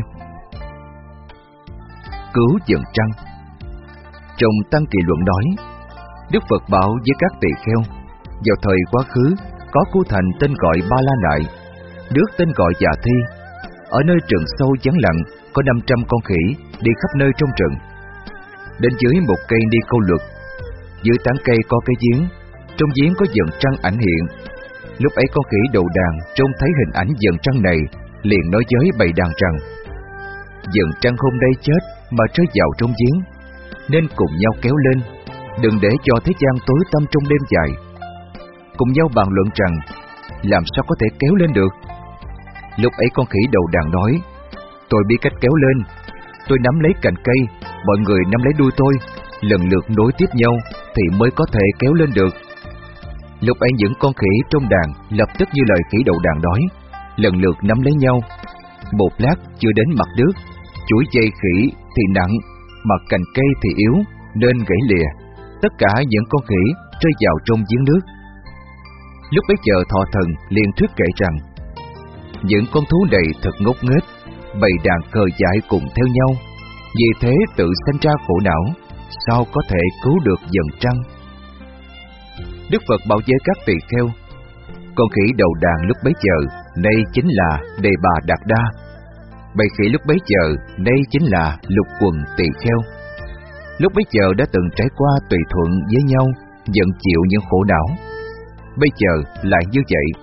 Speaker 2: Cứu dần trăng. Trong Tăng Kỳ Luận nói, Đức Phật bảo với các tỳ kheo, vào thời quá khứ có khu thành tên gọi Ba La Nại, nước tên gọi Dạ Thi. Ở nơi rừng sâu vắng lặng có năm trăm con khỉ đi khắp nơi trong rừng. Đến dưới một cây ni câu luật, dưới tán cây có cái giếng, trong giếng có dần trăng ảnh hiện. Lúc ấy con khỉ đầu đàn trông thấy hình ảnh dần trăng này, liền nói với bầy đàn rằng: dần trăng hôm nay chết mà rơi vào trong giếng, nên cùng nhau kéo lên, đừng để cho thế gian tối tăm trong đêm dài. Cùng nhau bàn luận rằng làm sao có thể kéo lên được. Lúc ấy con khỉ đầu đàn nói: tôi biết cách kéo lên, tôi nắm lấy cành cây, mọi người nắm lấy đuôi tôi, lần lượt nối tiếp nhau thì mới có thể kéo lên được. Lúc ấy những con khỉ trong đàn lập tức như lời khỉ đầu đàn nói, lần lượt nắm lấy nhau. Một lát chưa đến mặt nước, chuỗi dây khỉ thì nặng, mà cành cây thì yếu nên gãy lìa. Tất cả những con khỉ rơi vào trong giếng nước. Lúc bấy giờ thọ thần liền thuyết kệ rằng: những con thú này thật ngốc nghếch, bầy đàn khờ dại cùng theo nhau, vì thế tự sanh ra khổ não, sao có thể cứu được dần trăng. Đức Phật bảo với các tỳ kheo: con khỉ đầu đàn lúc bấy giờ nay chính là Đề Bà Đạt Đa, bầy khỉ lúc bấy giờ nay chính là lục quần tỳ kheo. Lúc bấy giờ đã từng trải qua tùy thuận với nhau, giận chịu những khổ não, bây giờ lại như vậy.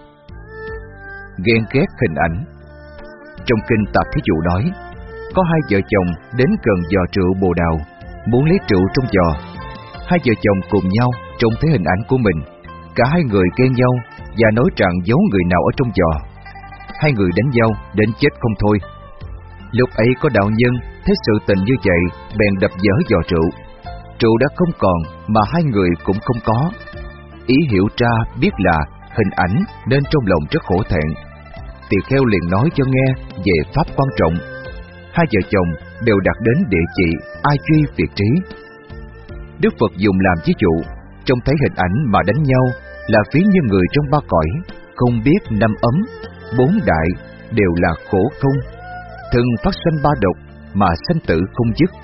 Speaker 2: Ghen ghét hình ảnh. Trong kinh Tạp Thí Dụ nói, có hai vợ chồng đến gần giò rượu bồ đào, muốn lấy rượu trong giò. Hai vợ chồng cùng nhau trông thấy hình ảnh của mình, cả hai người ghen nhau và nói rằng giấu người nào ở trong giò. Hai người đánh nhau đến chết không thôi. Lúc ấy có đạo nhân thấy sự tình như vậy, bèn đập vỡ giò rượu. Rượu đã không còn mà hai người cũng không có. Ý hiểu ra biết là hình ảnh nên trong lòng rất khổ thẹn. Tỳ kheo liền nói cho nghe về pháp quan trọng. Hai vợ chồng đều đạt đến địa chỉ ai truy việt trí. Đức Phật dùng làm ví dụ, trông thấy hình ảnh mà đánh nhau là ví như người trong ba cõi, không biết năm ấm, bốn đại đều là khổ không, thường phát sanh ba độc mà sanh tử không dứt.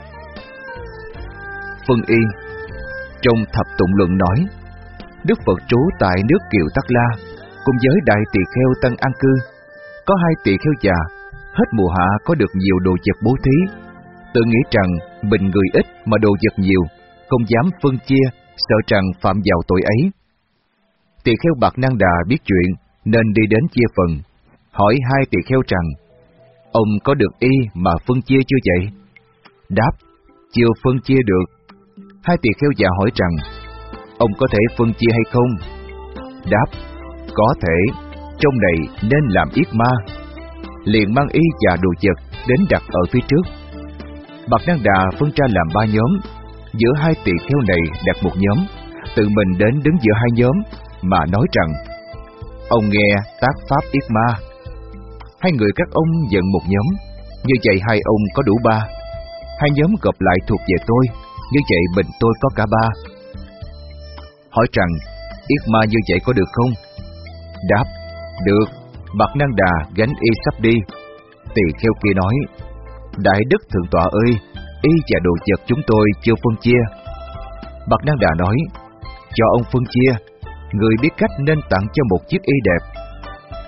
Speaker 2: Phân y. Trong Thập Tụng Luận nói, Đức Phật trú tại nước Kiều Tắc La cùng với đại tỳ kheo Tăng An Cư. Có hai tỳ kheo già, hết mùa hạ có được nhiều đồ vật bố thí, tự nghĩ rằng mình người ít mà đồ vật nhiều, không dám phân chia, sợ rằng phạm vào tội ấy. Tỳ kheo Bạc Năng Đà biết chuyện nên đi đến chia phần, hỏi hai tỳ kheo rằng: ông có được y mà phân chia chưa vậy? Đáp: chưa phân chia được. Hai tỳ kheo già hỏi rằng: ông có thể phân chia hay không? Đáp: có thể, trong này nên làm yết ma. Liền mang y và đồ vật đến đặt ở phía trước. Bạc Năng Đà phân ra làm ba nhóm, giữa hai tỳ kheo này đặt một nhóm, tự mình đến đứng giữa hai nhóm mà nói rằng: ông nghe tác pháp yết ma. Hai người các ông dẫn một nhóm, như vậy hai ông có đủ ba. Hai nhóm gộp lại thuộc về tôi, như vậy mình tôi có cả ba. Hỏi rằng: yết ma như vậy có được không? Đáp: được. Bạc Năng Đà gánh y sắp đi. Tỳ kheo kia nói: đại đức thượng tọa ơi, y và đồ vật chúng tôi chưa phân chia. Bạc Năng Đà nói: cho ông phân chia, người biết cách nên tặng cho một chiếc y đẹp,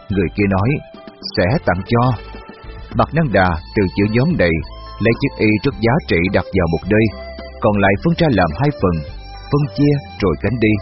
Speaker 2: Người kia nói, sẽ tặng cho. Bạc Năng Đà từ giữa nhóm này lấy chiếc y rất giá trị đặt vào một nơi, còn lại phân ra làm hai phần, phân chia rồi gánh đi.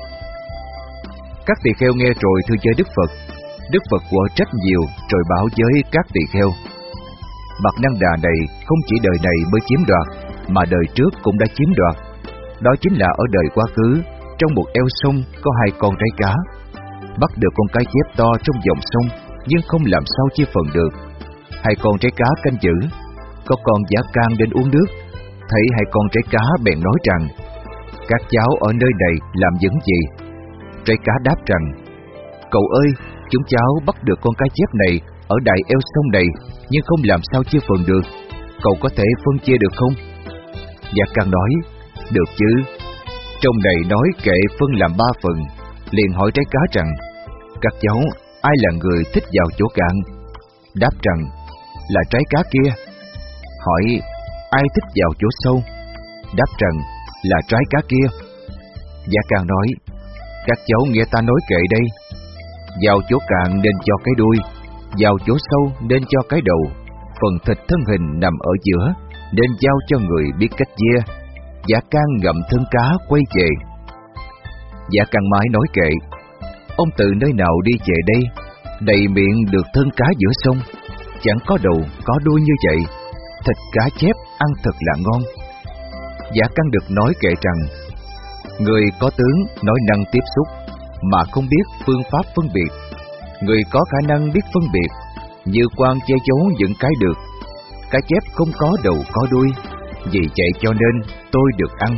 Speaker 2: Các tỳ kheo nghe rồi thưa với Đức Phật. Đức Phật quở trách nhiều rồi bảo với các tỳ kheo: Bạc Năng Đà này không chỉ đời này mới chiếm đoạt, mà đời trước cũng đã chiếm đoạt. Đó chính là ở đời quá khứ, trong một eo sông có hai con rái cá. Bắt được con cá chép to trong dòng sông, nhưng không làm sao chia phần được. Hai con rái cá canh giữ. Có con giả can đến uống nước, thấy hai con rái cá bèn nói rằng: Các cháu ở nơi này làm những gì? Rái cá đáp rằng: Cậu ơi, chúng cháu bắt được con cá chép này ở đại eo sông này, nhưng không làm sao chia phần được. Cậu có thể phân chia được không? Giả can nói: Được chứ. Trong này nói kệ phân làm ba phần. Liền hỏi rái cá rằng: Các cháu ai là người thích vào chỗ cạn? Đáp rằng: Là trái cá kia. Hỏi: Ai thích vào chỗ sâu? Đáp rằng: Là trái cá kia. Giả can nói: Các cháu nghe ta nói kệ đây. Vào chỗ cạn nên cho cái đuôi, vào chỗ sâu nên cho cái đầu. Phần thịt thân hình nằm ở giữa, nên giao cho người biết cách chia. Giả can ngậm thân cá quay về. Giả can mãi nói kệ: Ông từ nơi nào đi về đây, đầy miệng được thân cá giữa sông, chẳng có đầu có đuôi như vậy, thịt cá chép ăn thật là ngon. Giả can được nói kệ rằng: Người có tướng nói năng tiếp xúc, mà không biết phương pháp phân biệt. Người có khả năng biết phân biệt, như quan che giấu những cái được. Cá chép không có đầu có đuôi, vì vậy cho nên tôi được ăn.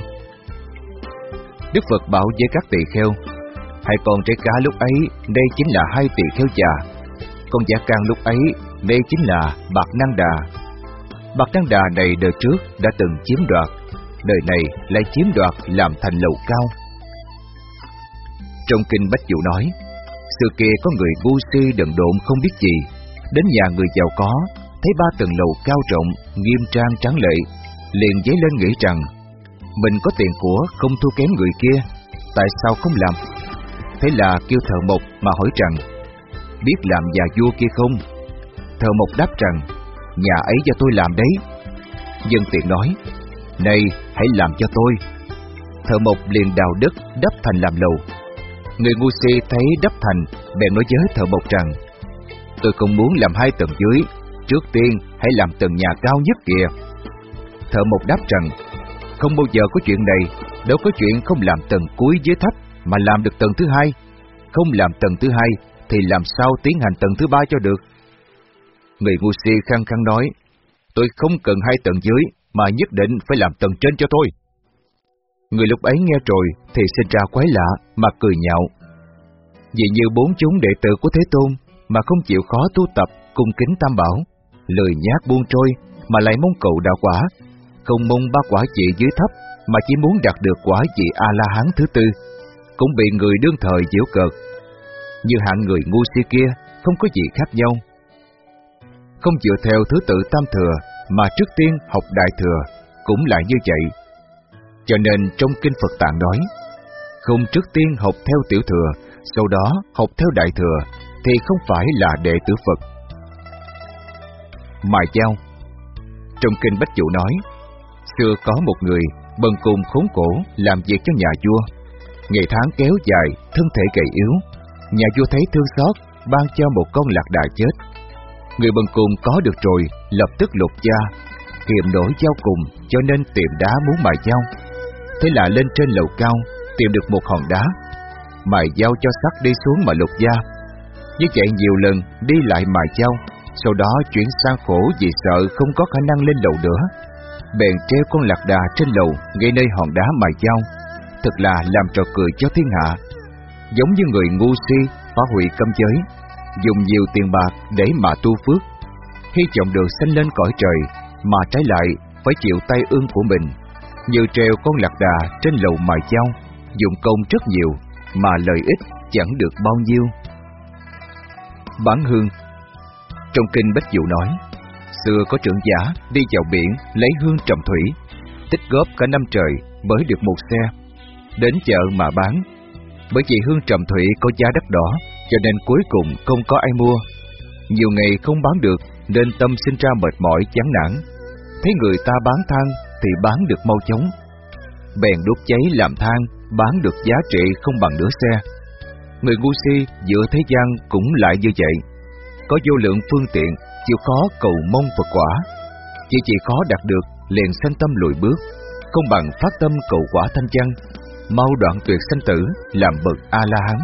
Speaker 2: Đức Phật bảo với các tỳ kheo: Hai con trái cá lúc ấy, đây chính là hai tỳ kheo già. Con giả can lúc ấy, đây chính là Bạc Năng Đà. Bạc Năng Đà này đời trước đã từng chiếm đoạt, đời này lại chiếm đoạt làm thành lầu cao. Trong kinh Bách Dụ nói, xưa kia có người ngu si đần độn không biết gì, đến nhà người giàu có, thấy ba tầng lầu cao rộng, nghiêm trang tráng lệ, liền dấy lên nghĩ rằng mình có tiền của không thua kém người kia, tại sao không làm? Thế là kêu thợ mộc mà hỏi rằng: Biết làm nhà vua kia không? Thợ mộc đáp rằng: Nhà ấy cho tôi làm đấy. Dân tiện nói: Này, hãy làm cho tôi. Thợ mộc liền đào đất đắp thành làm lầu. Người ngu si thấy đắp thành, bèn nói với thợ mộc rằng: Tôi không muốn làm hai tầng dưới, trước tiên hãy làm tầng nhà cao nhất kìa. Thợ mộc đáp rằng: Không bao giờ có chuyện này, đâu có chuyện không làm tầng cuối dưới thấp mà làm được tầng thứ hai. Không làm tầng thứ hai thì làm sao tiến hành tầng thứ ba cho được? Người ngu si khăng khăng nói: Tôi không cần hai tầng dưới, mà nhất định phải làm tầng trên cho tôi. Người lúc ấy nghe rồi thì sinh ra quái lạ mà cười nhạo. Vì như bốn chúng đệ tử của Thế Tôn mà không chịu khó tu tập cung kính Tam Bảo, lười nhác buông trôi mà lại mong cầu đạo quả, không mong ba quả vị dưới thấp mà chỉ muốn đạt được quả vị A-la-hán thứ tư, cũng bị người đương thời giễu cợt. Như hạng người ngu si kia không có gì khác nhau. Không dựa theo thứ tự tam thừa mà trước tiên học đại thừa cũng lại như vậy. Cho nên trong kinh Phật Tạng nói, không trước tiên học theo tiểu thừa, sau đó học theo đại thừa thì không phải là đệ tử Phật. Mài dao. Trong kinh Bách Dụ nói, xưa có một người bần cùng khốn khổ làm việc cho nhà vua. Ngày tháng kéo dài, thân thể gầy yếu. Nhà vua thấy thương xót, ban cho một con lạc đà chết. Người bần cùng có được rồi, lập tức lột da, kiềm nổi dao cùng, cho nên tìm đá muốn mài dao. Thế là lên trên lầu cao, tìm được một hòn đá, mài dao cho sắt đi xuống mà lột da. Như vậy nhiều lần đi lại mài dao, sau đó chuyển sang khổ vì sợ không có khả năng lên lầu nữa. Bèn treo con lạc đà trên lầu ngay nơi hòn đá mài dao, thật là làm trò cười cho thiên hạ. Giống như người ngu si phá hủy cấm giới, dùng nhiều tiền bạc để mà tu phước, hy vọng được sanh lên cõi trời, mà trái lại phải chịu tay ương của mình. Như treo con lạc đà trên lầu mài dao, dùng công rất nhiều mà lợi ích chẳng được bao nhiêu. Bán hương. Trong kinh Bách Dụ nói, xưa có trưởng giả đi vào biển lấy hương trầm thủy, tích góp cả năm trời mới được một xe, đến chợ mà bán. Bởi vì hương trầm thủy có giá đắt đỏ, cho nên cuối cùng không có ai mua, Nhiều ngày không bán được nên tâm sinh ra mệt mỏi chán nản. Thấy người ta bán than thì bán được mau chóng, bèn đốt cháy làm than, bán được giá trị không bằng nửa xe. Người ngu si giữa thế gian cũng lại như vậy, có vô lượng phương tiện, chịu khó cầu mong Phật quả, chỉ chỉ khó đạt được liền sanh tâm lùi bước, không bằng phát tâm cầu quả thanh văn, mau đoạn tuyệt sanh tử, làm bậc A La Hán.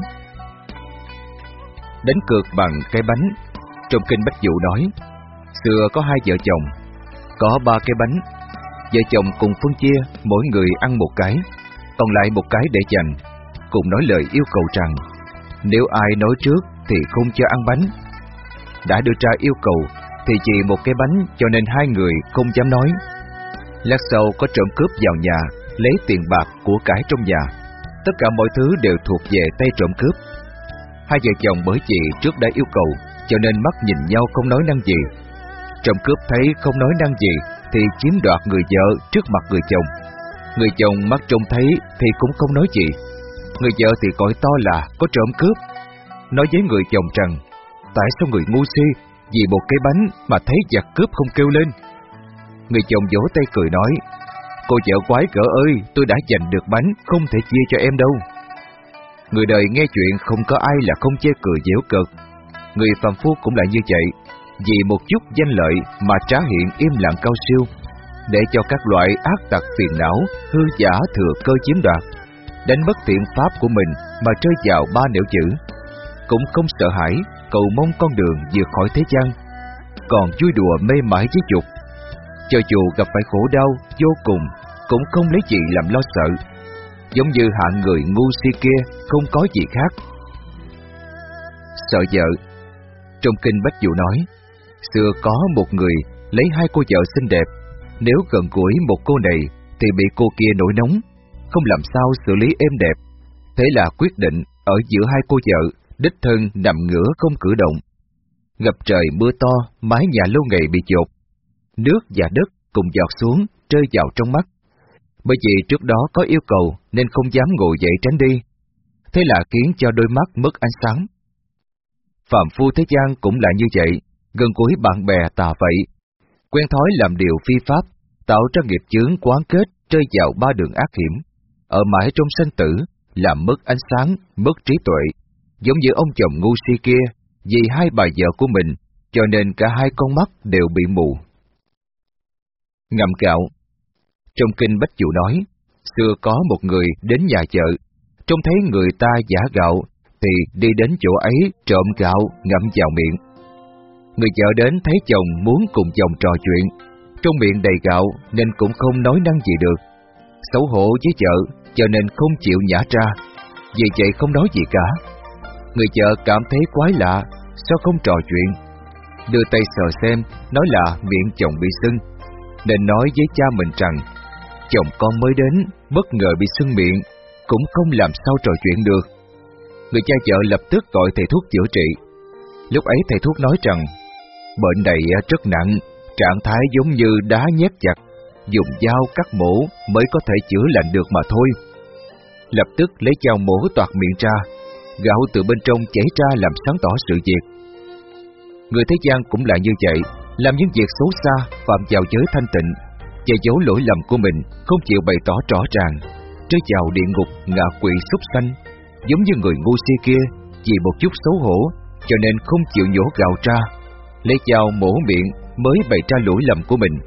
Speaker 2: Đánh cược bằng cái bánh. Trong kinh Bách Dụ nói, xưa có hai vợ chồng, có ba cái bánh, vợ chồng cùng phân chia, mỗi người ăn một cái, còn lại một cái để dành, cùng nói lời yêu cầu rằng nếu ai nói trước thì không cho ăn bánh. Đã đưa ra yêu cầu thì chỉ một cái bánh, cho nên hai người không dám nói. Lát sau có trộm cướp vào nhà, lấy tiền bạc của cải trong nhà, tất cả mọi thứ đều thuộc về tay trộm cướp. Hai vợ chồng bởi vì trước đã yêu cầu, cho nên mắt nhìn nhau không nói năng gì. Trộm cướp thấy không nói năng gì thì chiếm đoạt người vợ trước mặt người chồng. Người chồng mắt trông thấy thì cũng không nói gì. Người vợ thì gọi to là có trộm cướp, nói với người chồng rằng tại sao người ngu si vì một cái bánh mà thấy giặc cướp không kêu lên. Người chồng vỗ tay cười nói, cô vợ quái gở ơi, tôi đã giành được bánh, không thể chia cho em đâu. Người đời nghe chuyện không có ai là không chê cười giễu cợt. Người phàm phu cũng là như vậy, vì một chút danh lợi mà trá hiện im lặng cao siêu, để cho các loại ác tặc phiền não hư giả thừa cơ chiếm đoạt, đánh mất thiện pháp của mình mà rơi vào ba nẻo chữ. Cũng không sợ hãi, cầu mong con đường vượt khỏi thế gian, còn vui đùa mê mải với dục. Cho dù gặp phải khổ đau vô cùng, cũng không lấy gì làm lo sợ, giống như hạng người ngu si kia không có gì khác. Sợ vợ. Trong kinh Bách Dụ nói, xưa có một người lấy hai cô vợ xinh đẹp, nếu gần gũi một cô này thì bị cô kia nổi nóng, không làm sao xử lý êm đẹp. Thế là quyết định ở giữa hai cô vợ, đích thân nằm ngửa không cử động. Ngập trời mưa to, mái nhà lâu ngày bị dột, nước và đất cùng giọt xuống, rơi vào trong mắt. Bởi vì trước đó có yêu cầu nên không dám ngồi dậy tránh đi, thế là khiến cho đôi mắt mất ánh sáng. Phàm phu thế gian cũng là như vậy, gần gũi bạn bè tà vậy, quen thói làm điều phi pháp, tạo ra nghiệp chướng quán kết, rơi vào ba đường ác hiểm, ở mãi trong sanh tử, làm mất ánh sáng, mất trí tuệ, giống như ông chồng ngu si kia, vì hai bà vợ của mình, cho nên cả hai con mắt đều bị mù. Ngậm gạo. Trong kinh Bách Dụ nói, xưa có một người đến nhà vợ, trông thấy người ta giả gạo, thì đi đến chỗ ấy trộm gạo ngậm vào miệng. Người vợ đến thấy chồng muốn cùng chồng trò chuyện, trong miệng đầy gạo nên cũng không nói năng gì được. Xấu hổ với vợ, cho nên không chịu nhả ra, vì vậy không nói gì cả. Người vợ cảm thấy quái lạ, sao không trò chuyện, đưa tay sờ xem, nói là miệng chồng bị sưng, nên nói với cha mình rằng chồng con mới đến, bất ngờ bị sưng miệng, cũng không làm sao trò chuyện được. Người cha vợ lập tức gọi thầy thuốc chữa trị. Lúc ấy thầy thuốc nói rằng bệnh này rất nặng, trạng thái giống như đá nhét chặt, dùng dao cắt mổ mới có thể chữa lành được mà thôi. Lập tức lấy dao mổ toạc miệng ra, gạo từ bên trong chảy ra làm sáng tỏ sự việc. Người thế gian cũng là như vậy, làm những việc xấu xa, phạm vào giới thanh tịnh, che giấu lỗi lầm của mình, không chịu bày tỏ rõ ràng, rơi vào địa ngục ngạ quỷ súc sanh, giống như người ngu si kia, vì một chút xấu hổ, cho nên không chịu nhổ gạo ra, lấy dao mổ miệng mới bày ra lỗi lầm của mình.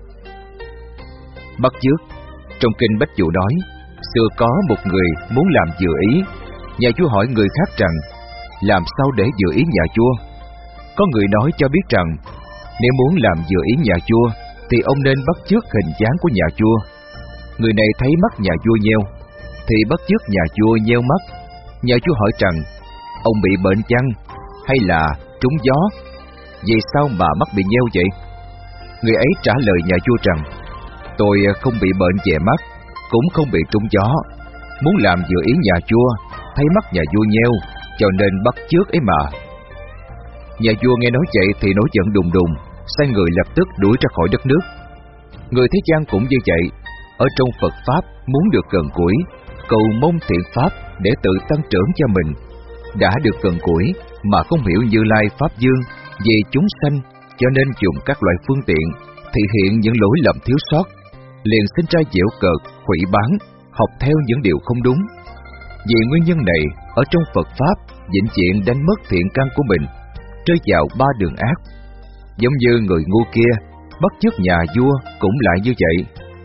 Speaker 2: Bắt chước. Trong kinh Bách Dụ nói, xưa có một người muốn làm vừa ý, nhà vua hỏi người khác rằng làm sao để vừa ý nhà vua. Có người nói cho biết rằng nếu muốn làm vừa ý nhà vua thì ông nên bắt chước hình dáng của nhà vua. Người này thấy mắt nhà vua nheo thì bắt chước nhà vua nheo mắt. Nhà vua hỏi rằng ông bị bệnh chăng hay là trúng gió, vì sao mà mắt bị nheo vậy? Người ấy trả lời nhà vua rằng tôi không bị bệnh về mắt, cũng không bị trúng gió, muốn làm vừa ý nhà vua, thấy mắt nhà vua nheo, cho nên bắt chước ấy mà. Nhà vua nghe nói vậy thì nổi giận đùng đùng, sai người lập tức đuổi ra khỏi đất nước. Người thế gian cũng như vậy, ở trong Phật Pháp muốn được gần gũi, cầu mong thiện Pháp để tự tăng trưởng cho mình. Đã được gần gũi mà không hiểu Như Lai Pháp Dương, Vì chúng sanh cho nên dùng các loại phương tiện thể hiện những lỗi lầm thiếu sót, liền sinh ra giễu cợt, hủy bán, học theo những điều không đúng. Vì nguyên nhân này, ở trong Phật Pháp, vĩnh viễn đánh mất thiện căn của mình, rơi vào ba đường ác. Giống như người ngu kia, bắt chước nhà vua cũng lại như vậy.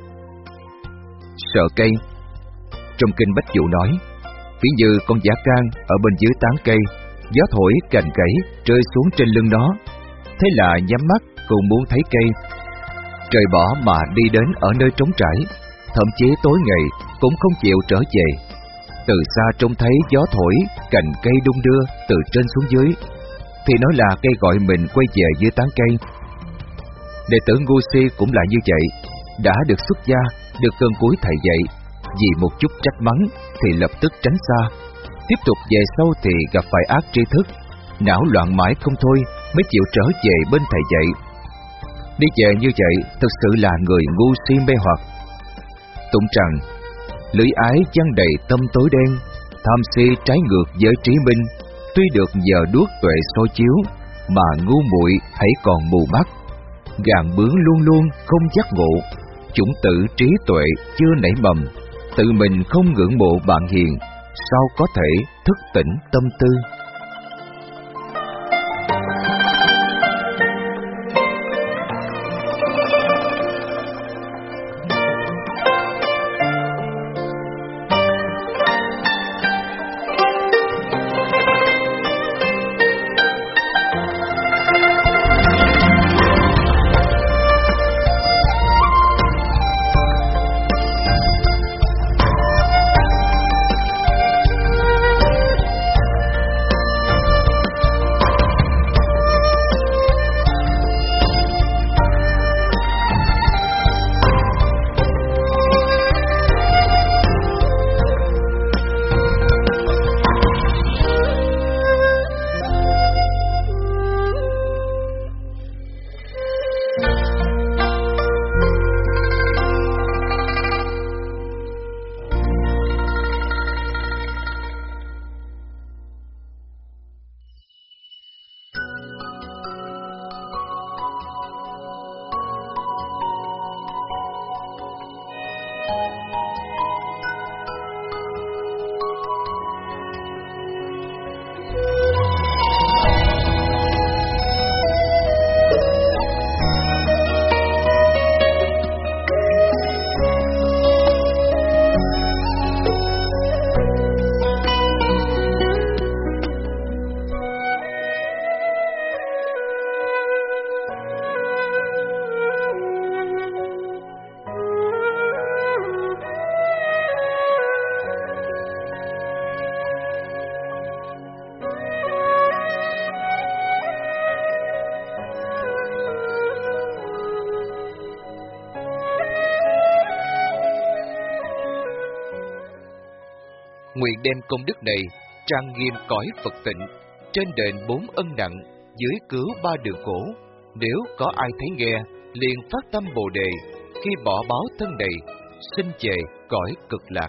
Speaker 2: Sợ cây. Trong kinh Bách Dụ nói, ví như con dã can ở bên dưới tán cây, gió thổi cành gãy rơi xuống trên lưng nó, thế là nhắm mắt cũng muốn thấy cây. Trời bỏ mà đi đến ở nơi trống trải, thậm chí tối ngày cũng không chịu trở về. Từ xa trông thấy gió thổi, cành cây đung đưa từ trên xuống dưới, thì nói là cây gọi mình quay về dưới tán cây. Đệ tử ngu si cũng là như vậy, đã được xuất gia, được gần cuối thầy dạy, vì một chút trách mắng thì lập tức tránh xa, tiếp tục về sau thì gặp phải ác tri thức, não loạn mãi không thôi mới chịu trở về bên thầy dạy. Đi về như vậy thực sự là người ngu si mê hoặc. Tụng rằng, lưỡi ái giăng đầy tâm tối đen, tham si trái ngược với trí minh, tuy được giờ đuốc tuệ soi chiếu, mà ngu muội hãy còn mù mắt. Gàn bướng luôn luôn không giác ngộ, chủng tử trí tuệ chưa nảy mầm, tự mình không ngưỡng mộ bạn hiền, sao có thể thức tỉnh tâm tư.
Speaker 1: Nguyện đem công đức này trang nghiêm cõi Phật tịnh, trên đền bốn ân nặng, dưới cứu ba đường khổ. Nếu có ai thấy nghe, liền phát tâm Bồ đề, khi bỏ báo thân này, sinh về cõi cực lạc.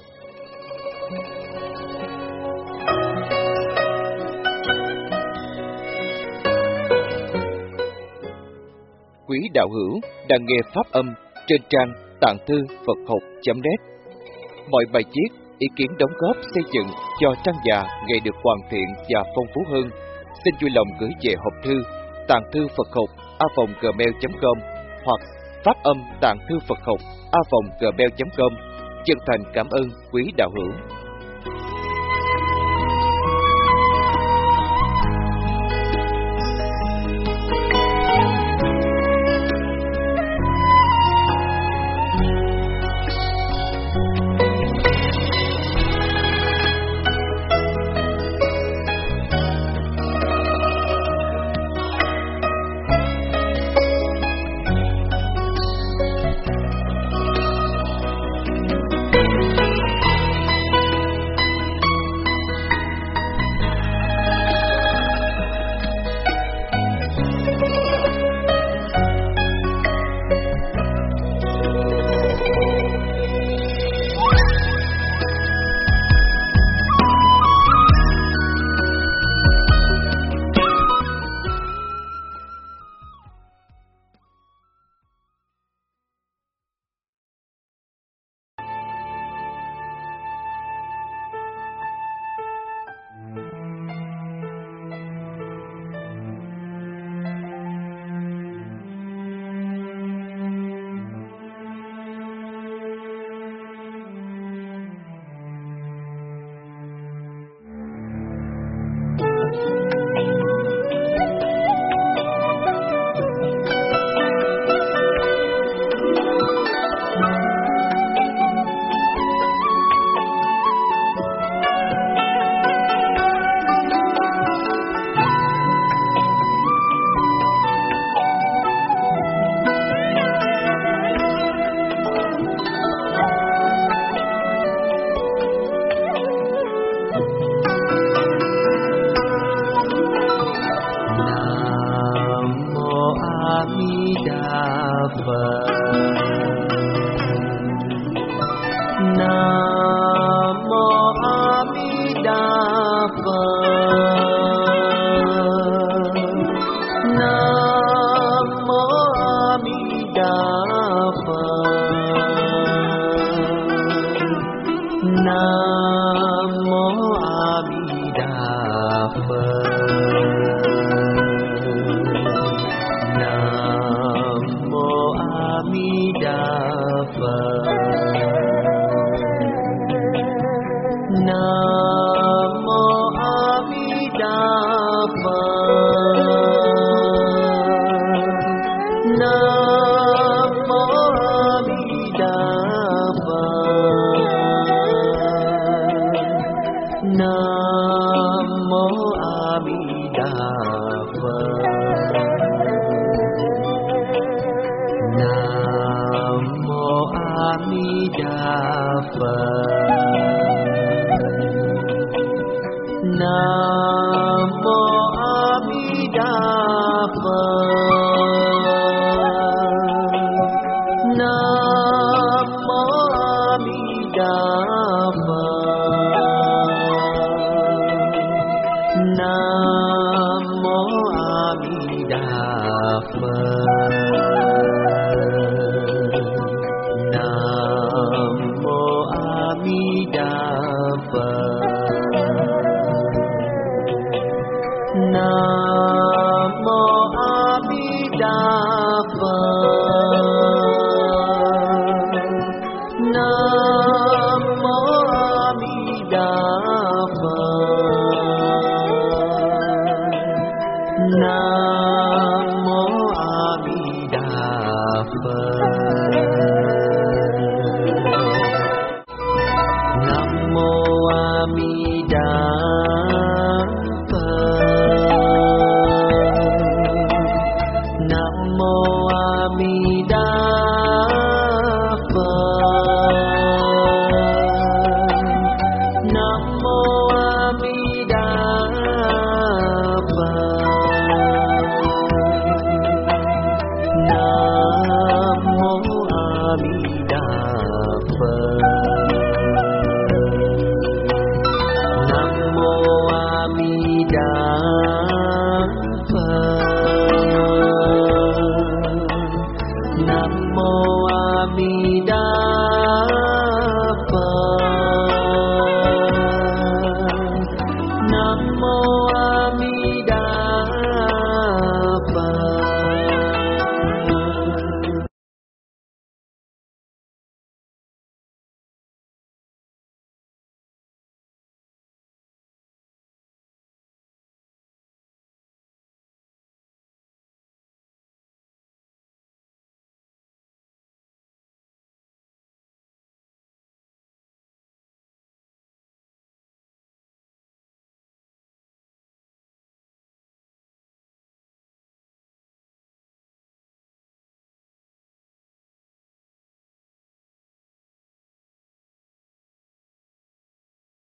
Speaker 1: Quý đạo hữu đang nghe pháp âm trên trang tạng thư Phật học chấm net. Mọi bài viết, ý kiến đóng góp xây dựng cho trang già ngày được hoàn thiện và phong phú hơn, xin vui lòng gửi về hộp thư tạng thư Phật học a vòng gmail chấm com hoặc pháp âm tạng thư Phật học a vòng gmail chấm com. Chân thành cảm ơn quý đạo hữu.
Speaker 3: Nam mô A Di Đà